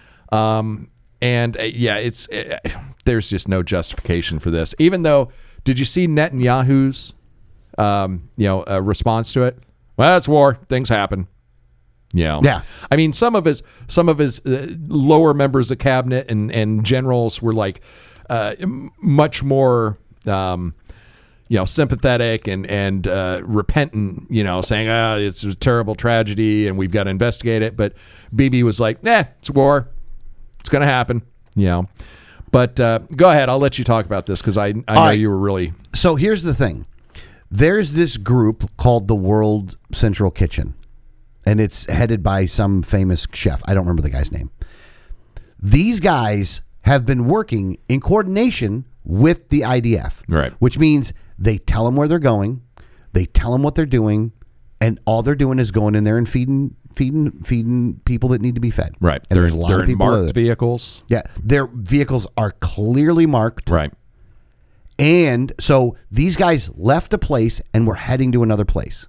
There's just no justification for this. Even though, did you see Netanyahu's, response to it? Well, it's war. Things happen. Yeah. I mean, some of his lower members of cabinet and generals were like much more, sympathetic and repentant. Saying, it's a terrible tragedy and we've got to investigate it. But Bibi was like, it's war. It's going to happen. But go ahead. I'll let you talk about this because I know right. you were really. So here's the thing. There's this group called the World Central Kitchen, and it's headed by some famous chef. I don't remember the guy's name. These guys have been working in coordination with the IDF, right? Which means they tell them where they're going, they tell them what they're doing, and all they're doing is going in there and feeding people that need to be fed. Right. And there's a lot of people marked vehicles. Yeah, their vehicles are clearly marked. Right. And so these guys left a place and were heading to another place.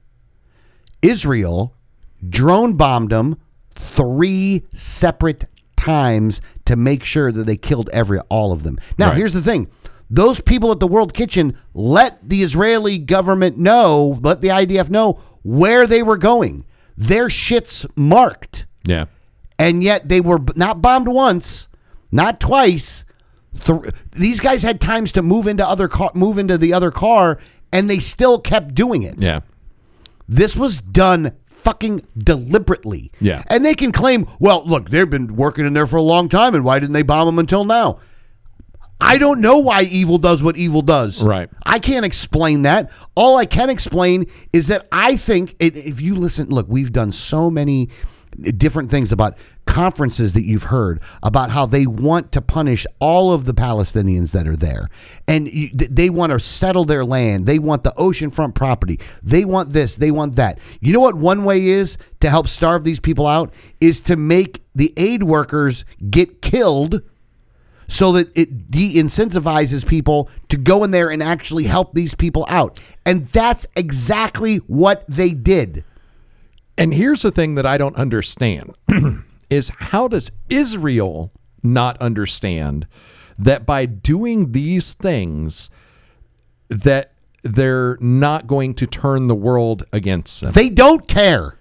Israel drone bombed them 3 separate times to make sure that they killed all of them. Now, Right. here's the thing. Those people at the World Kitchen let the Israeli government know, let the IDF know where they were going. Their shit's marked. Yeah. And yet they were not bombed once, not twice. These guys had times to move into the other car, and they still kept doing it. Yeah. This was done fucking deliberately. Yeah. And they can claim, well, look, they've been working in there for a long time, and why didn't they bomb them until now? I don't know why evil does what evil does. Right. I can't explain that. All I can explain is that I think if you listen, look, we've done so many different things about conferences that you've heard about how they want to punish all of the Palestinians that are there. And they want to settle their land. They want the oceanfront property. They want this. They want that. You know what one way is to help starve these people out is to make the aid workers get killed so that it de-incentivizes people to go in there and actually help these people out. And that's exactly what they did. And here's the thing that I don't understand is how does Israel not understand that by doing these things that they're not going to turn the world against them? They don't care.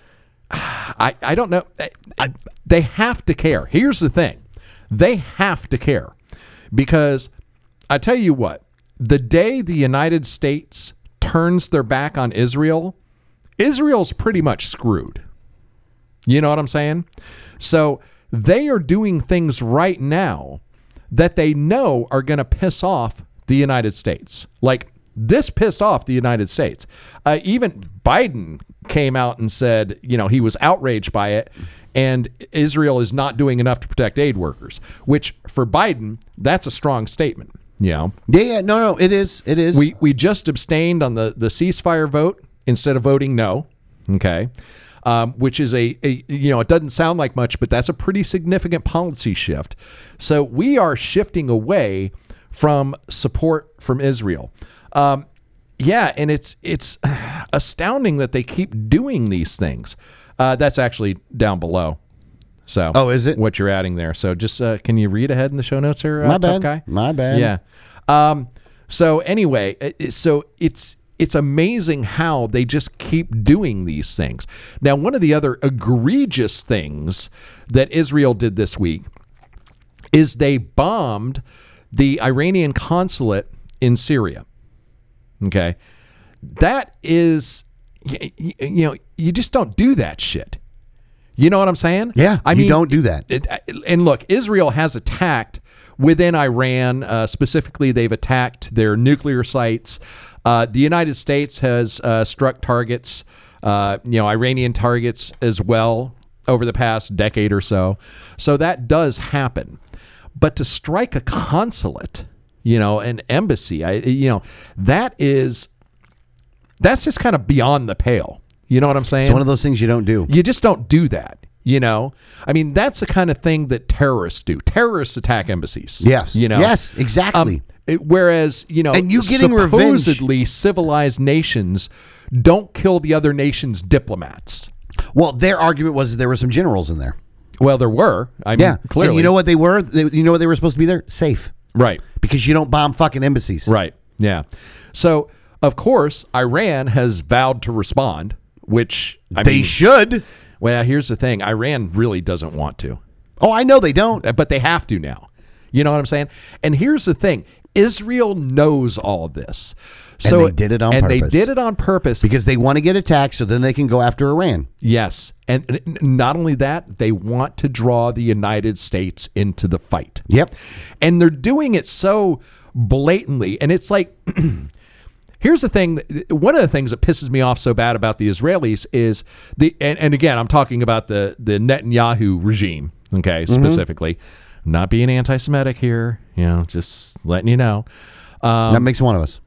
I don't know. They have to care. Here's the thing. They have to care because I tell you what, the day the United States turns their back on Israel, Israel's pretty much screwed. You know what I'm saying? So they are doing things right now that they know are going to piss off the United States. Like this pissed off the United States. Even Biden came out and said, you know, he was outraged by it. And Israel is not doing enough to protect aid workers, which for Biden, that's a strong statement. You know? Yeah, no, it is. It is. We just abstained on the ceasefire vote instead of voting no. Okay. Which is it doesn't sound like much, but that's a pretty significant policy shift. So we are shifting away from support from Israel. And it's astounding that they keep doing these things. That's actually down below. So, is it? What you're adding there? So, just can you read ahead in the show notes here, My tough bad. guy? My bad. Yeah. So anyway, it's amazing how they just keep doing these things. Now, one of the other egregious things that Israel did this week is they bombed the Iranian consulate in Syria. Okay, that is. You just don't do that shit. You know what I'm saying? Yeah, you don't do that. And look, Israel has attacked within Iran. Specifically, they've attacked their nuclear sites. The United States has struck targets, Iranian targets as well over the past decade or so. So that does happen. But to strike a consulate, an embassy, that's just kind of beyond the pale. You know what I'm saying? It's one of those things you don't do. You just don't do that. I mean, that's the kind of thing that terrorists do. Terrorists attack embassies. Yes. Yes, exactly. Whereas, and you getting revenge. Supposedly civilized nations don't kill the other nation's diplomats. Well, their argument was there were some generals in there. Well, there were. I mean, clearly. And you know what they were? You know what they were supposed to be there? Safe. Right. Because you don't bomb fucking embassies. Right. Yeah. So, of course, Iran has vowed to respond, which they should. Well, here's the thing. Iran really doesn't want to. Oh, I know they don't. But they have to now. You know what I'm saying? And here's the thing. Israel knows all this. So, and they did it on purpose. And they did it on purpose. Because they want to get attacked so then they can go after Iran. Yes. And not only that, they want to draw the United States into the fight. Yep. And they're doing it so blatantly. And it's like... Here's the thing. One of the things that pisses me off so bad about the Israelis is and again, I'm talking about the Netanyahu regime, okay, specifically. Not being anti-Semitic here, just letting you know. That makes one of us.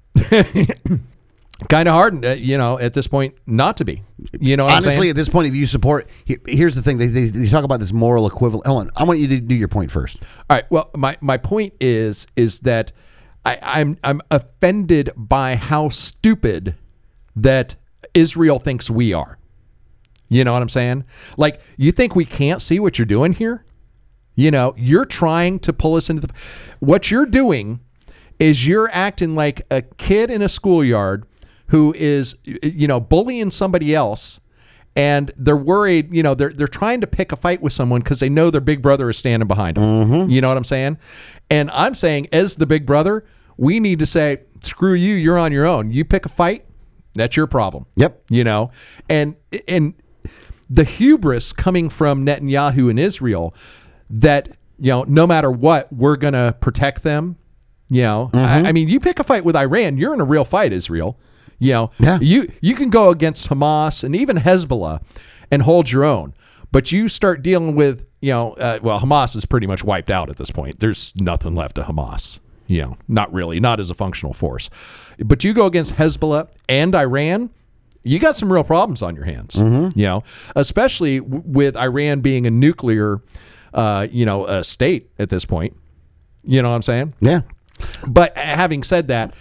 Kind of hard, at this point, not to be. You know what Honestly, I'm saying? at this point, if you support... Here's the thing. They talk about this moral equivalent. Hold on. I want you to do your point first. All right. Well, my point is that I'm offended by how stupid that Israel thinks we are. You know what I'm saying? Like, you think we can't see what you're doing here? You know, you're trying to pull us into what you're doing is you're acting like a kid in a schoolyard who is, you know, bullying somebody else, and they're worried, you know, they're trying to pick a fight with someone because they know their big brother is standing behind them. Mm-hmm. You know what I'm saying? And I'm saying, as the big brother, we need to say, screw you, you're on your own. You pick a fight, that's your problem. Yep. You know, and the hubris coming from Netanyahu in Israel that, you know, no matter what, we're going to protect them. You know, I mean, you pick a fight with Iran, you're in a real fight, Israel. You know, you can go against Hamas and even Hezbollah and hold your own. But you start dealing with, you know, well, Hamas is pretty much wiped out at this point. There's nothing left of Hamas. You know, not really, not as a functional force. But you go against Hezbollah and Iran, you got some real problems on your hands. You know, especially with Iran being a nuclear, you know, state at this point. You know what I'm saying? Yeah. But having said that,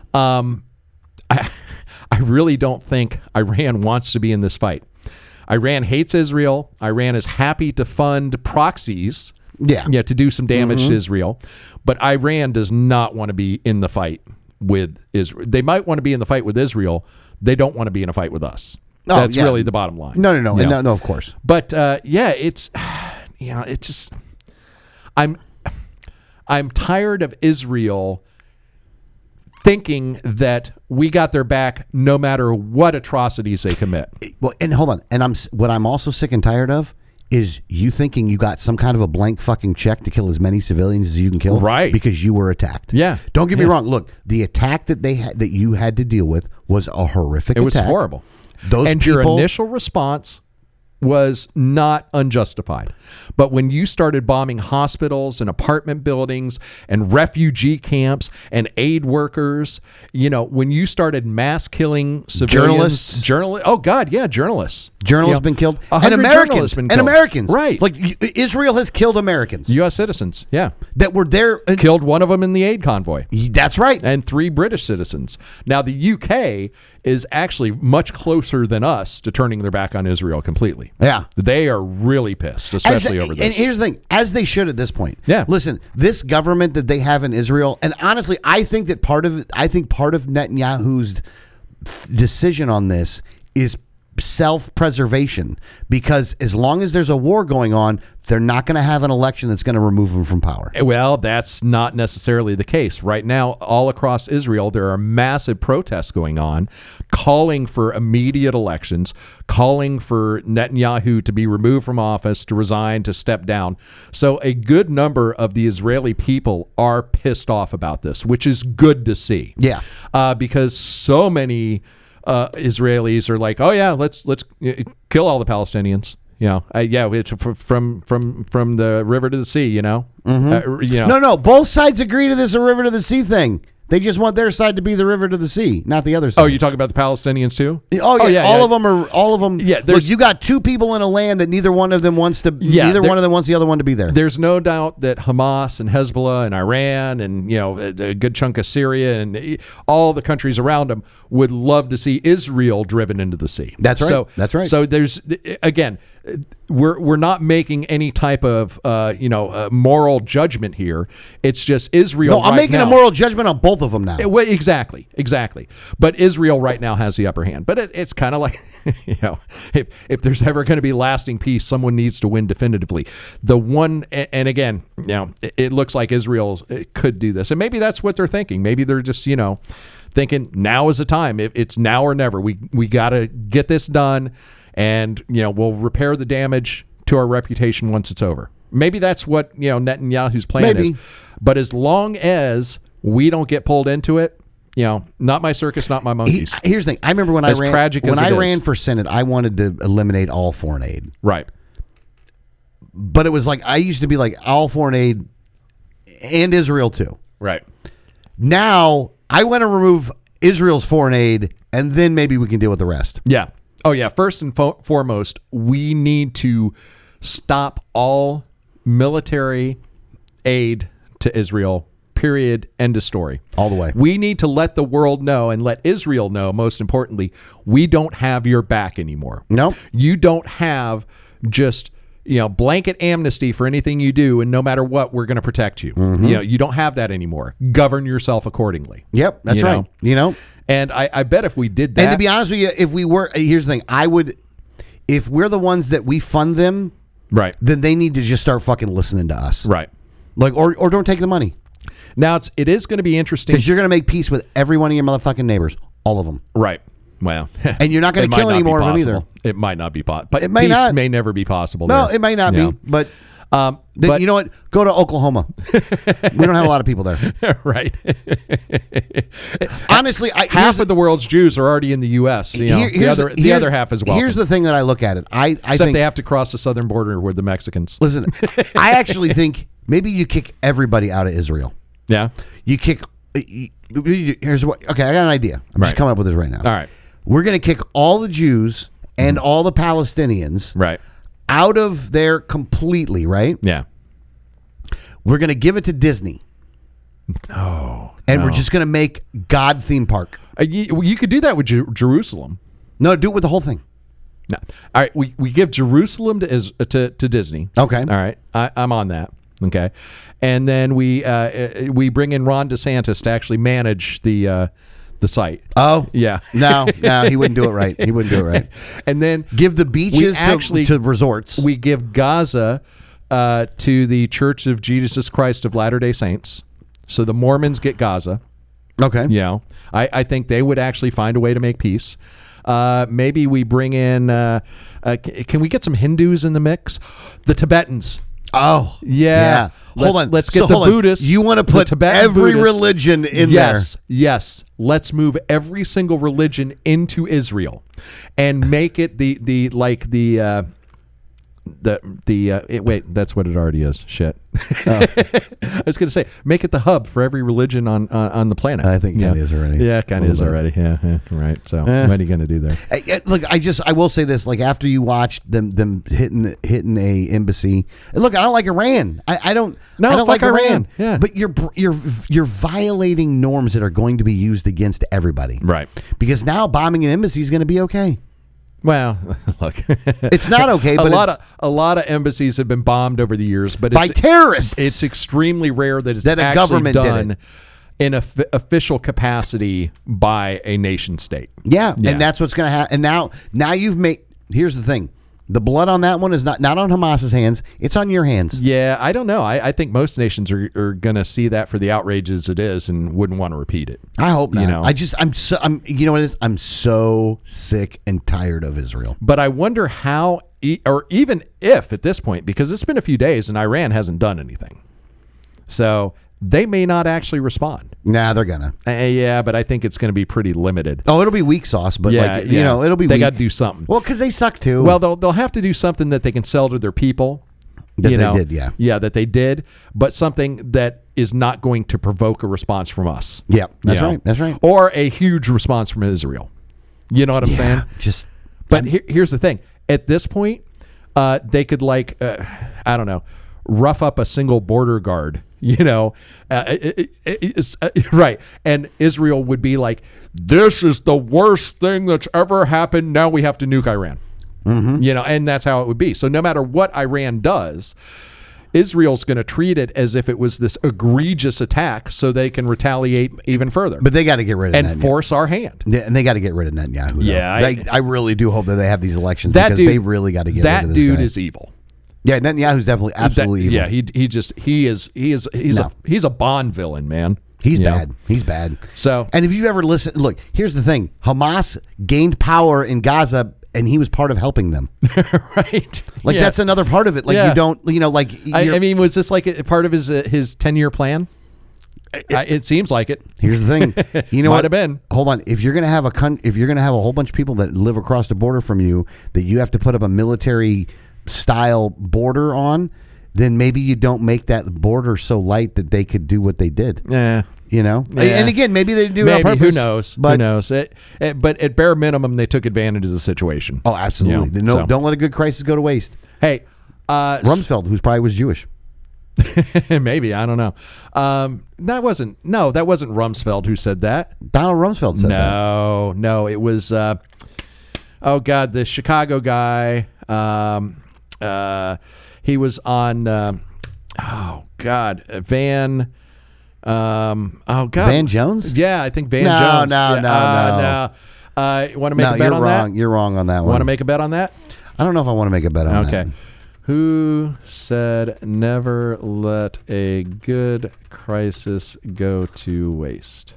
I really don't think Iran wants to be in this fight. Iran hates Israel. Iran is happy to fund proxies, to do some damage to Israel. But Iran does not want to be in the fight with Israel. They might want to be in the fight with Israel. They don't want to be in a fight with us. That's really the bottom line. No, of course. But it's, you know, it's just, I'm tired of Israel thinking that we got their back no matter what atrocities they commit. Well, and hold on. And what I'm also sick and tired of is you thinking you got some kind of a blank fucking check to kill as many civilians as you can kill, right? Because you were attacked. Yeah. Don't get me wrong. Look, the attack that that you had to deal with was a horrific. It was attack. horrible. And your initial response was not unjustified. But when you started bombing hospitals and apartment buildings and refugee camps and aid workers, you know, when you started mass killing civilians, journalists, oh God, yeah, journalists. Journalists been killed. And Americans. Been killed. And Americans. Right. Like Israel has killed Americans. U.S. citizens, yeah. That were there. Killed one of them in the aid convoy. That's right. And 3 British citizens. Now, the UK is actually much closer than us to turning their back on Israel completely. Yeah. They are really pissed, especially over this. And here's the thing, as they should at this point. Yeah. Listen, this government that they have in Israel, and honestly, I think part of Netanyahu's decision on this is self-preservation, because as long as there's a war going on, they're not going to have an election that's going to remove him from power. Well, that's not necessarily the case. Right now, all across Israel, there are massive protests going on, calling for immediate elections, calling for Netanyahu to be removed from office, to resign, to step down. So a good number of the Israeli people are pissed off about this, which is good to see. Yeah. Because so many Israelis are like, oh yeah, let's kill all the Palestinians. You know, it's from the river to the sea. You know, you know. No. Both sides agree to this a river to the sea thing. They just want their side to be the river to the sea, not the other side. Oh, you talking about the Palestinians too? Oh yeah, all of them. Yeah, look, you got 2 people in a land that neither one of them wants to. Yeah, neither one of them wants the other one to be there. There's no doubt that Hamas and Hezbollah and Iran and, you know, a good chunk of Syria and all the countries around them would love to see Israel driven into the sea. That's right. That's right. So there's, again, we're not making any type of moral judgment here. It's just Israel. No, I'm making a moral judgment on both of them now. Well, exactly. But Israel right now has the upper hand. But it's kind of like, you know, if there's ever going to be lasting peace, someone needs to win definitively. The one, and again, you know, it looks like Israel could do this, and maybe that's what they're thinking. Maybe they're just, you know, thinking now is the time. It's now or never. We got to get this done. And, you know, we'll repair the damage to our reputation once it's over. Maybe that's what, you know, Netanyahu's plan is. But as long as we don't get pulled into it, you know, not my circus, not my monkeys. Here's the thing. I remember when I ran for Senate, I wanted to eliminate all foreign aid. Right. But it was like, I used to be like, all foreign aid and Israel too. Right. Now, I want to remove Israel's foreign aid, and then maybe we can deal with the rest. Yeah. Oh, yeah. First and foremost, we need to stop all military aid to Israel, period, end of story. All the way. We need to let the world know and let Israel know, most importantly, we don't have your back anymore. Nope. You don't have just, blanket amnesty for anything you do, and no matter what, we're going to protect you. You don't have that anymore. Govern yourself accordingly. Yep, that's right. And I bet if we did that. And to be honest with you, if we were, here's the thing, if we're the ones that we fund them, right, then they need to just start fucking listening to us. Right. Like, or don't take the money. Now, it is going to be interesting. Because you're going to make peace with every one of your motherfucking neighbors. All of them. Right. Well, and you're not going to kill any more of them either. It might not be possible. But it may peace may never be possible. No, there. it might not be. But, but you know what? Go to Oklahoma. We don't have a lot of people there. Right. Honestly, half of the world's Jews are already in the U.S. The other half as well. Here's the thing that I look at it. Except think they have to cross the southern border with the Mexicans. Listen, I actually think maybe you kick everybody out of Israel. Yeah. You kick. Here's what. Okay, I got an idea. I'm just coming up with this right now. All right. We're going to kick all the Jews and all the Palestinians out of there completely, right? Yeah. We're going to give it to Disney. Oh. And we're just going to make God theme park. You could do that with Jerusalem. No, do it with the whole thing. No. All right. We give Jerusalem to Disney. Okay. All right. I'm on that. Okay. And then we bring in Ron DeSantis to actually manage the site. Oh, yeah. No, he wouldn't do it right. He wouldn't do it right. And then give the beaches to resorts. We give Gaza to the Church of Jesus Christ of Latter-day Saints. So the Mormons get Gaza. Okay. Yeah. I think they would actually find a way to make peace. Maybe we bring in, can we get some Hindus in the mix? The Tibetans. Oh. Yeah. Hold on. Let's get the Buddhists. You want to put every religion in there. Yes. Let's move every single religion into Israel and make it wait, that's what it already is. Shit. I was going to say, make it the hub for every religion on the planet. I think it is already. Yeah, it kind of is already. Yeah, right. So what are you going to do there? Look, I will say this. Like, after you watched them hitting a embassy, and look, I don't like Iran. I don't like Iran. Yeah. But you're violating norms that are going to be used against everybody. Right. Because now bombing an embassy is going to be okay. Well, look, it's not okay. But a lot of embassies have been bombed over the years, but by terrorists. It's extremely rare that it's a actually government done in official capacity by a nation state. Yeah, and that's what's going to happen. And now you've made. Here's the thing. The blood on that one is not on Hamas's hands. It's on your hands. Yeah, I don't know. I think most nations are going to see that for the outrage as it is and wouldn't want to repeat it. I hope not. I'm you know what it is? I'm so sick and tired of Israel. But I wonder how, or even if at this point, because it's been a few days and Iran hasn't done anything. So they may not actually respond. Nah, they're gonna. Yeah, but I think it's going to be pretty limited. Oh, it'll be weak sauce, but it'll be. They got to do something. Well, because they suck too. Well, they'll have to do something that they can sell to their people. That they did, yeah. Yeah, that they did, but something that is not going to provoke a response from us. Yeah, that's right. That's right. Or a huge response from Israel. You know what I'm saying? But here's the thing. At this point, they could I don't know, rough up a single border guard. Right. And Israel would be like, this is the worst thing that's ever happened. Now we have to nuke Iran. Mm-hmm. And that's how it would be. So no matter what Iran does, Israel's going to treat it as if it was this egregious attack so they can retaliate even further. But they got to get rid of Netanyahu. And force our hand. Yeah, and they got to get rid of Netanyahu. Yeah. I really do hope that they have these elections because they really got to get rid of this guy. That dude is evil. Yeah, Netanyahu's definitely absolutely evil. Yeah, he's a Bond villain, man. He's bad. He's bad. So, and if you ever listen, look, here's the thing: Hamas gained power in Gaza, and he was part of helping them. Right. That's another part of it. You don't, I mean, was this like a part of his 10-year plan? It seems like it. Here's the thing. You know Might what? have been. Hold on. If you're gonna have a whole bunch of people that live across the border from you, that you have to put up a military style border on, then maybe you don't make that border so light that they could do what they did. Yeah. And again, maybe they do it on purpose. Who knows? Who knows? But at bare minimum, they took advantage of the situation. Oh, absolutely. Don't let a good crisis go to waste. Hey, Rumsfeld, who probably was Jewish. Maybe, I don't know. That wasn't Rumsfeld who said that. Donald Rumsfeld said that. No, it was the Chicago guy. He was on Van Jones? Yeah, I think Van Jones. No. You want to make a bet on that? You're wrong on that one. Want to make a bet on that? I don't know if I want to make a bet on that. Okay. Who said never let a good crisis go to waste?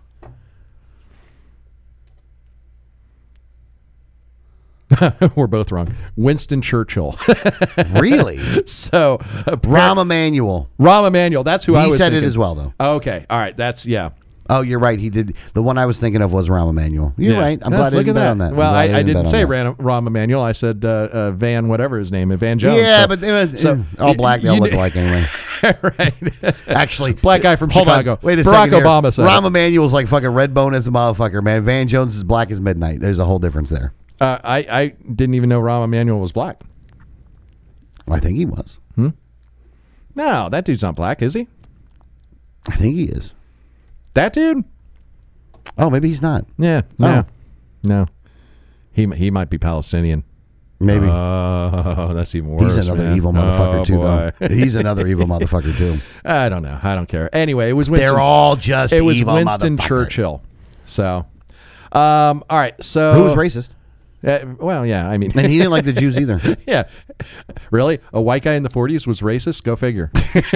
We're both wrong. Winston Churchill. Really? So, Rahm Emanuel. Rahm Emanuel. That's who I was He said thinking. it as well, though. Okay. All right. That's, yeah. Oh, you're right. He did. The one I was thinking of was Rahm Emanuel. You're Yeah. right. I'm glad I Look didn't at bet on that. Well, I didn't say Rahm. Rahm Emanuel. I said Van, whatever his name is, Van Jones. Yeah, So- but they were, so all black. They all you look kn- alike anyway. Right. Actually, Black guy from hold Chicago. On. Wait a Barack second. here. Obama said Rahm Emanuel's like fucking red bone as a motherfucker, man. Van Jones is black as midnight. There's a whole difference there. I didn't even know Rahm Emanuel was black. I think he was. No, that dude's not black, is he? I think he is. That dude? Oh, maybe he's not. Yeah. No. He might be Palestinian. Maybe. Oh, that's even worse. He's another man. evil motherfucker, Oh, too, boy. though. He's another evil motherfucker, too. I don't know. I don't care. Anyway, it was Winston. They're all just It was evil Winston motherfuckers. Churchill. So, all right. So Who was racist? Well, yeah. I mean, And he didn't like the Jews either. yeah. Really? A white guy in the 40s was racist? Go figure.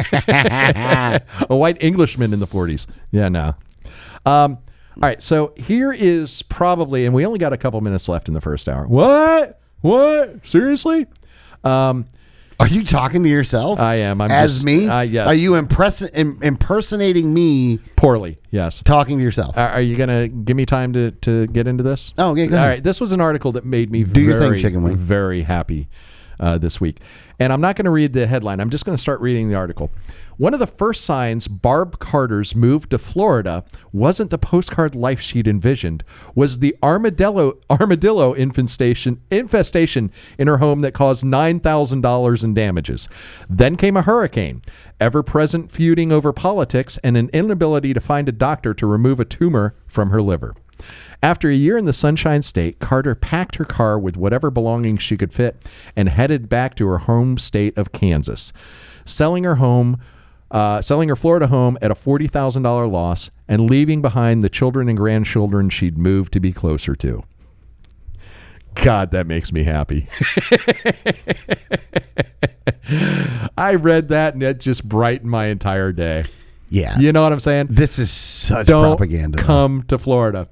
A white Englishman in the 40s. Yeah, no. All right. So here is probably, and we only got a couple minutes left in the first hour. What? Seriously? Are you talking to yourself? I am. I'm As just, me? yes. Are you impersonating me Poorly, yes. talking to yourself? Are you going to give me time to get into this? Oh, yeah, go All ahead. right. This was an article that made me Do your very, thing, Chicken Wing. very happy this week. And I'm not going to read the headline. I'm just going to start reading the article. One of the first signs Barb Carter's move to Florida wasn't the postcard life she'd envisioned, was the armadillo infestation in her home that caused $9,000 in damages. Then came a hurricane, ever-present feuding over politics, and an inability to find a doctor to remove a tumor from her liver. After a year in the Sunshine State, Carter packed her car with whatever belongings she could fit and headed back to her home state of Kansas, selling her Florida home at a $40,000 loss and leaving behind the children and grandchildren she'd moved to be closer to. God, that makes me happy. I read that and it just brightened my entire day. Yeah. You know what I'm saying? This is such Don't propaganda. though. come to Florida.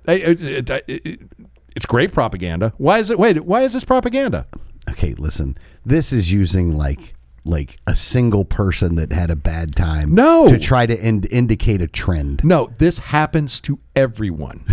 It's great propaganda. Why is this propaganda? Okay, listen. This is using like a single person that had a bad time No. to try to indicate a trend. No, this happens to everyone.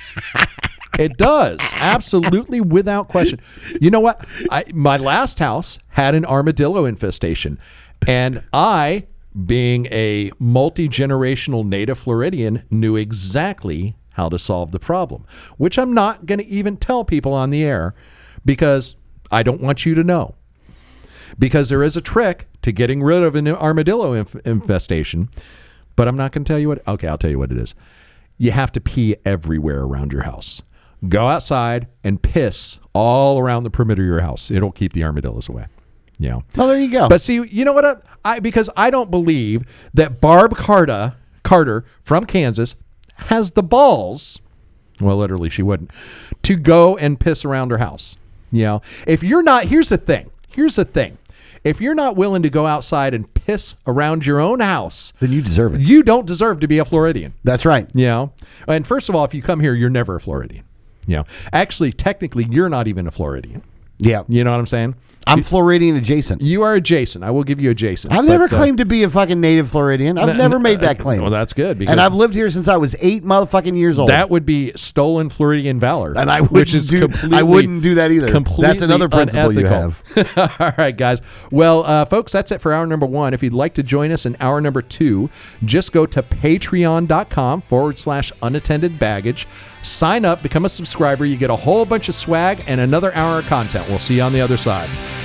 It does. Absolutely, without question. You know what? My last house had an armadillo infestation, and I, being a multi-generational native Floridian, knew exactly how to solve the problem, which I'm not going to even tell people on the air because I don't want you to know. Because there is a trick to getting rid of an armadillo infestation, but I'm not going to tell you what. Okay, I'll tell you what it is. You have to pee everywhere around your house. Go outside and piss all around the perimeter of your house. It'll keep the armadillos away. Yeah. Oh, there you go. But see, you know what? Because I don't believe that Barb Carter from Kansas has the balls. Well, literally, she wouldn't to go and piss around her house. You know, if you're not, here's the thing. If you're not willing to go outside and piss around your own house, then you deserve it. you don't deserve to be a Floridian. That's right. You know, and first of all, if you come here, you're never a Floridian. You know, actually, technically, you're not even a Floridian. Yeah. You know what I'm saying? I'm Floridian adjacent. You are adjacent. I will give you adjacent. I've never claimed to be a fucking native Floridian. I've never made that claim. Well, that's good. Because And I've lived here since I was 8 motherfucking years old. that would be stolen Floridian valor. and I which wouldn't is do. completely, I wouldn't do that either. completely That's another principle you unethical. have. All right, guys. Well, folks, that's it for hour number 1. If you'd like to join us in hour number 2, just go to patreon.com/unattended baggage. Sign up, become a subscriber. You get a whole bunch of swag and another hour of content. We'll see you on the other side.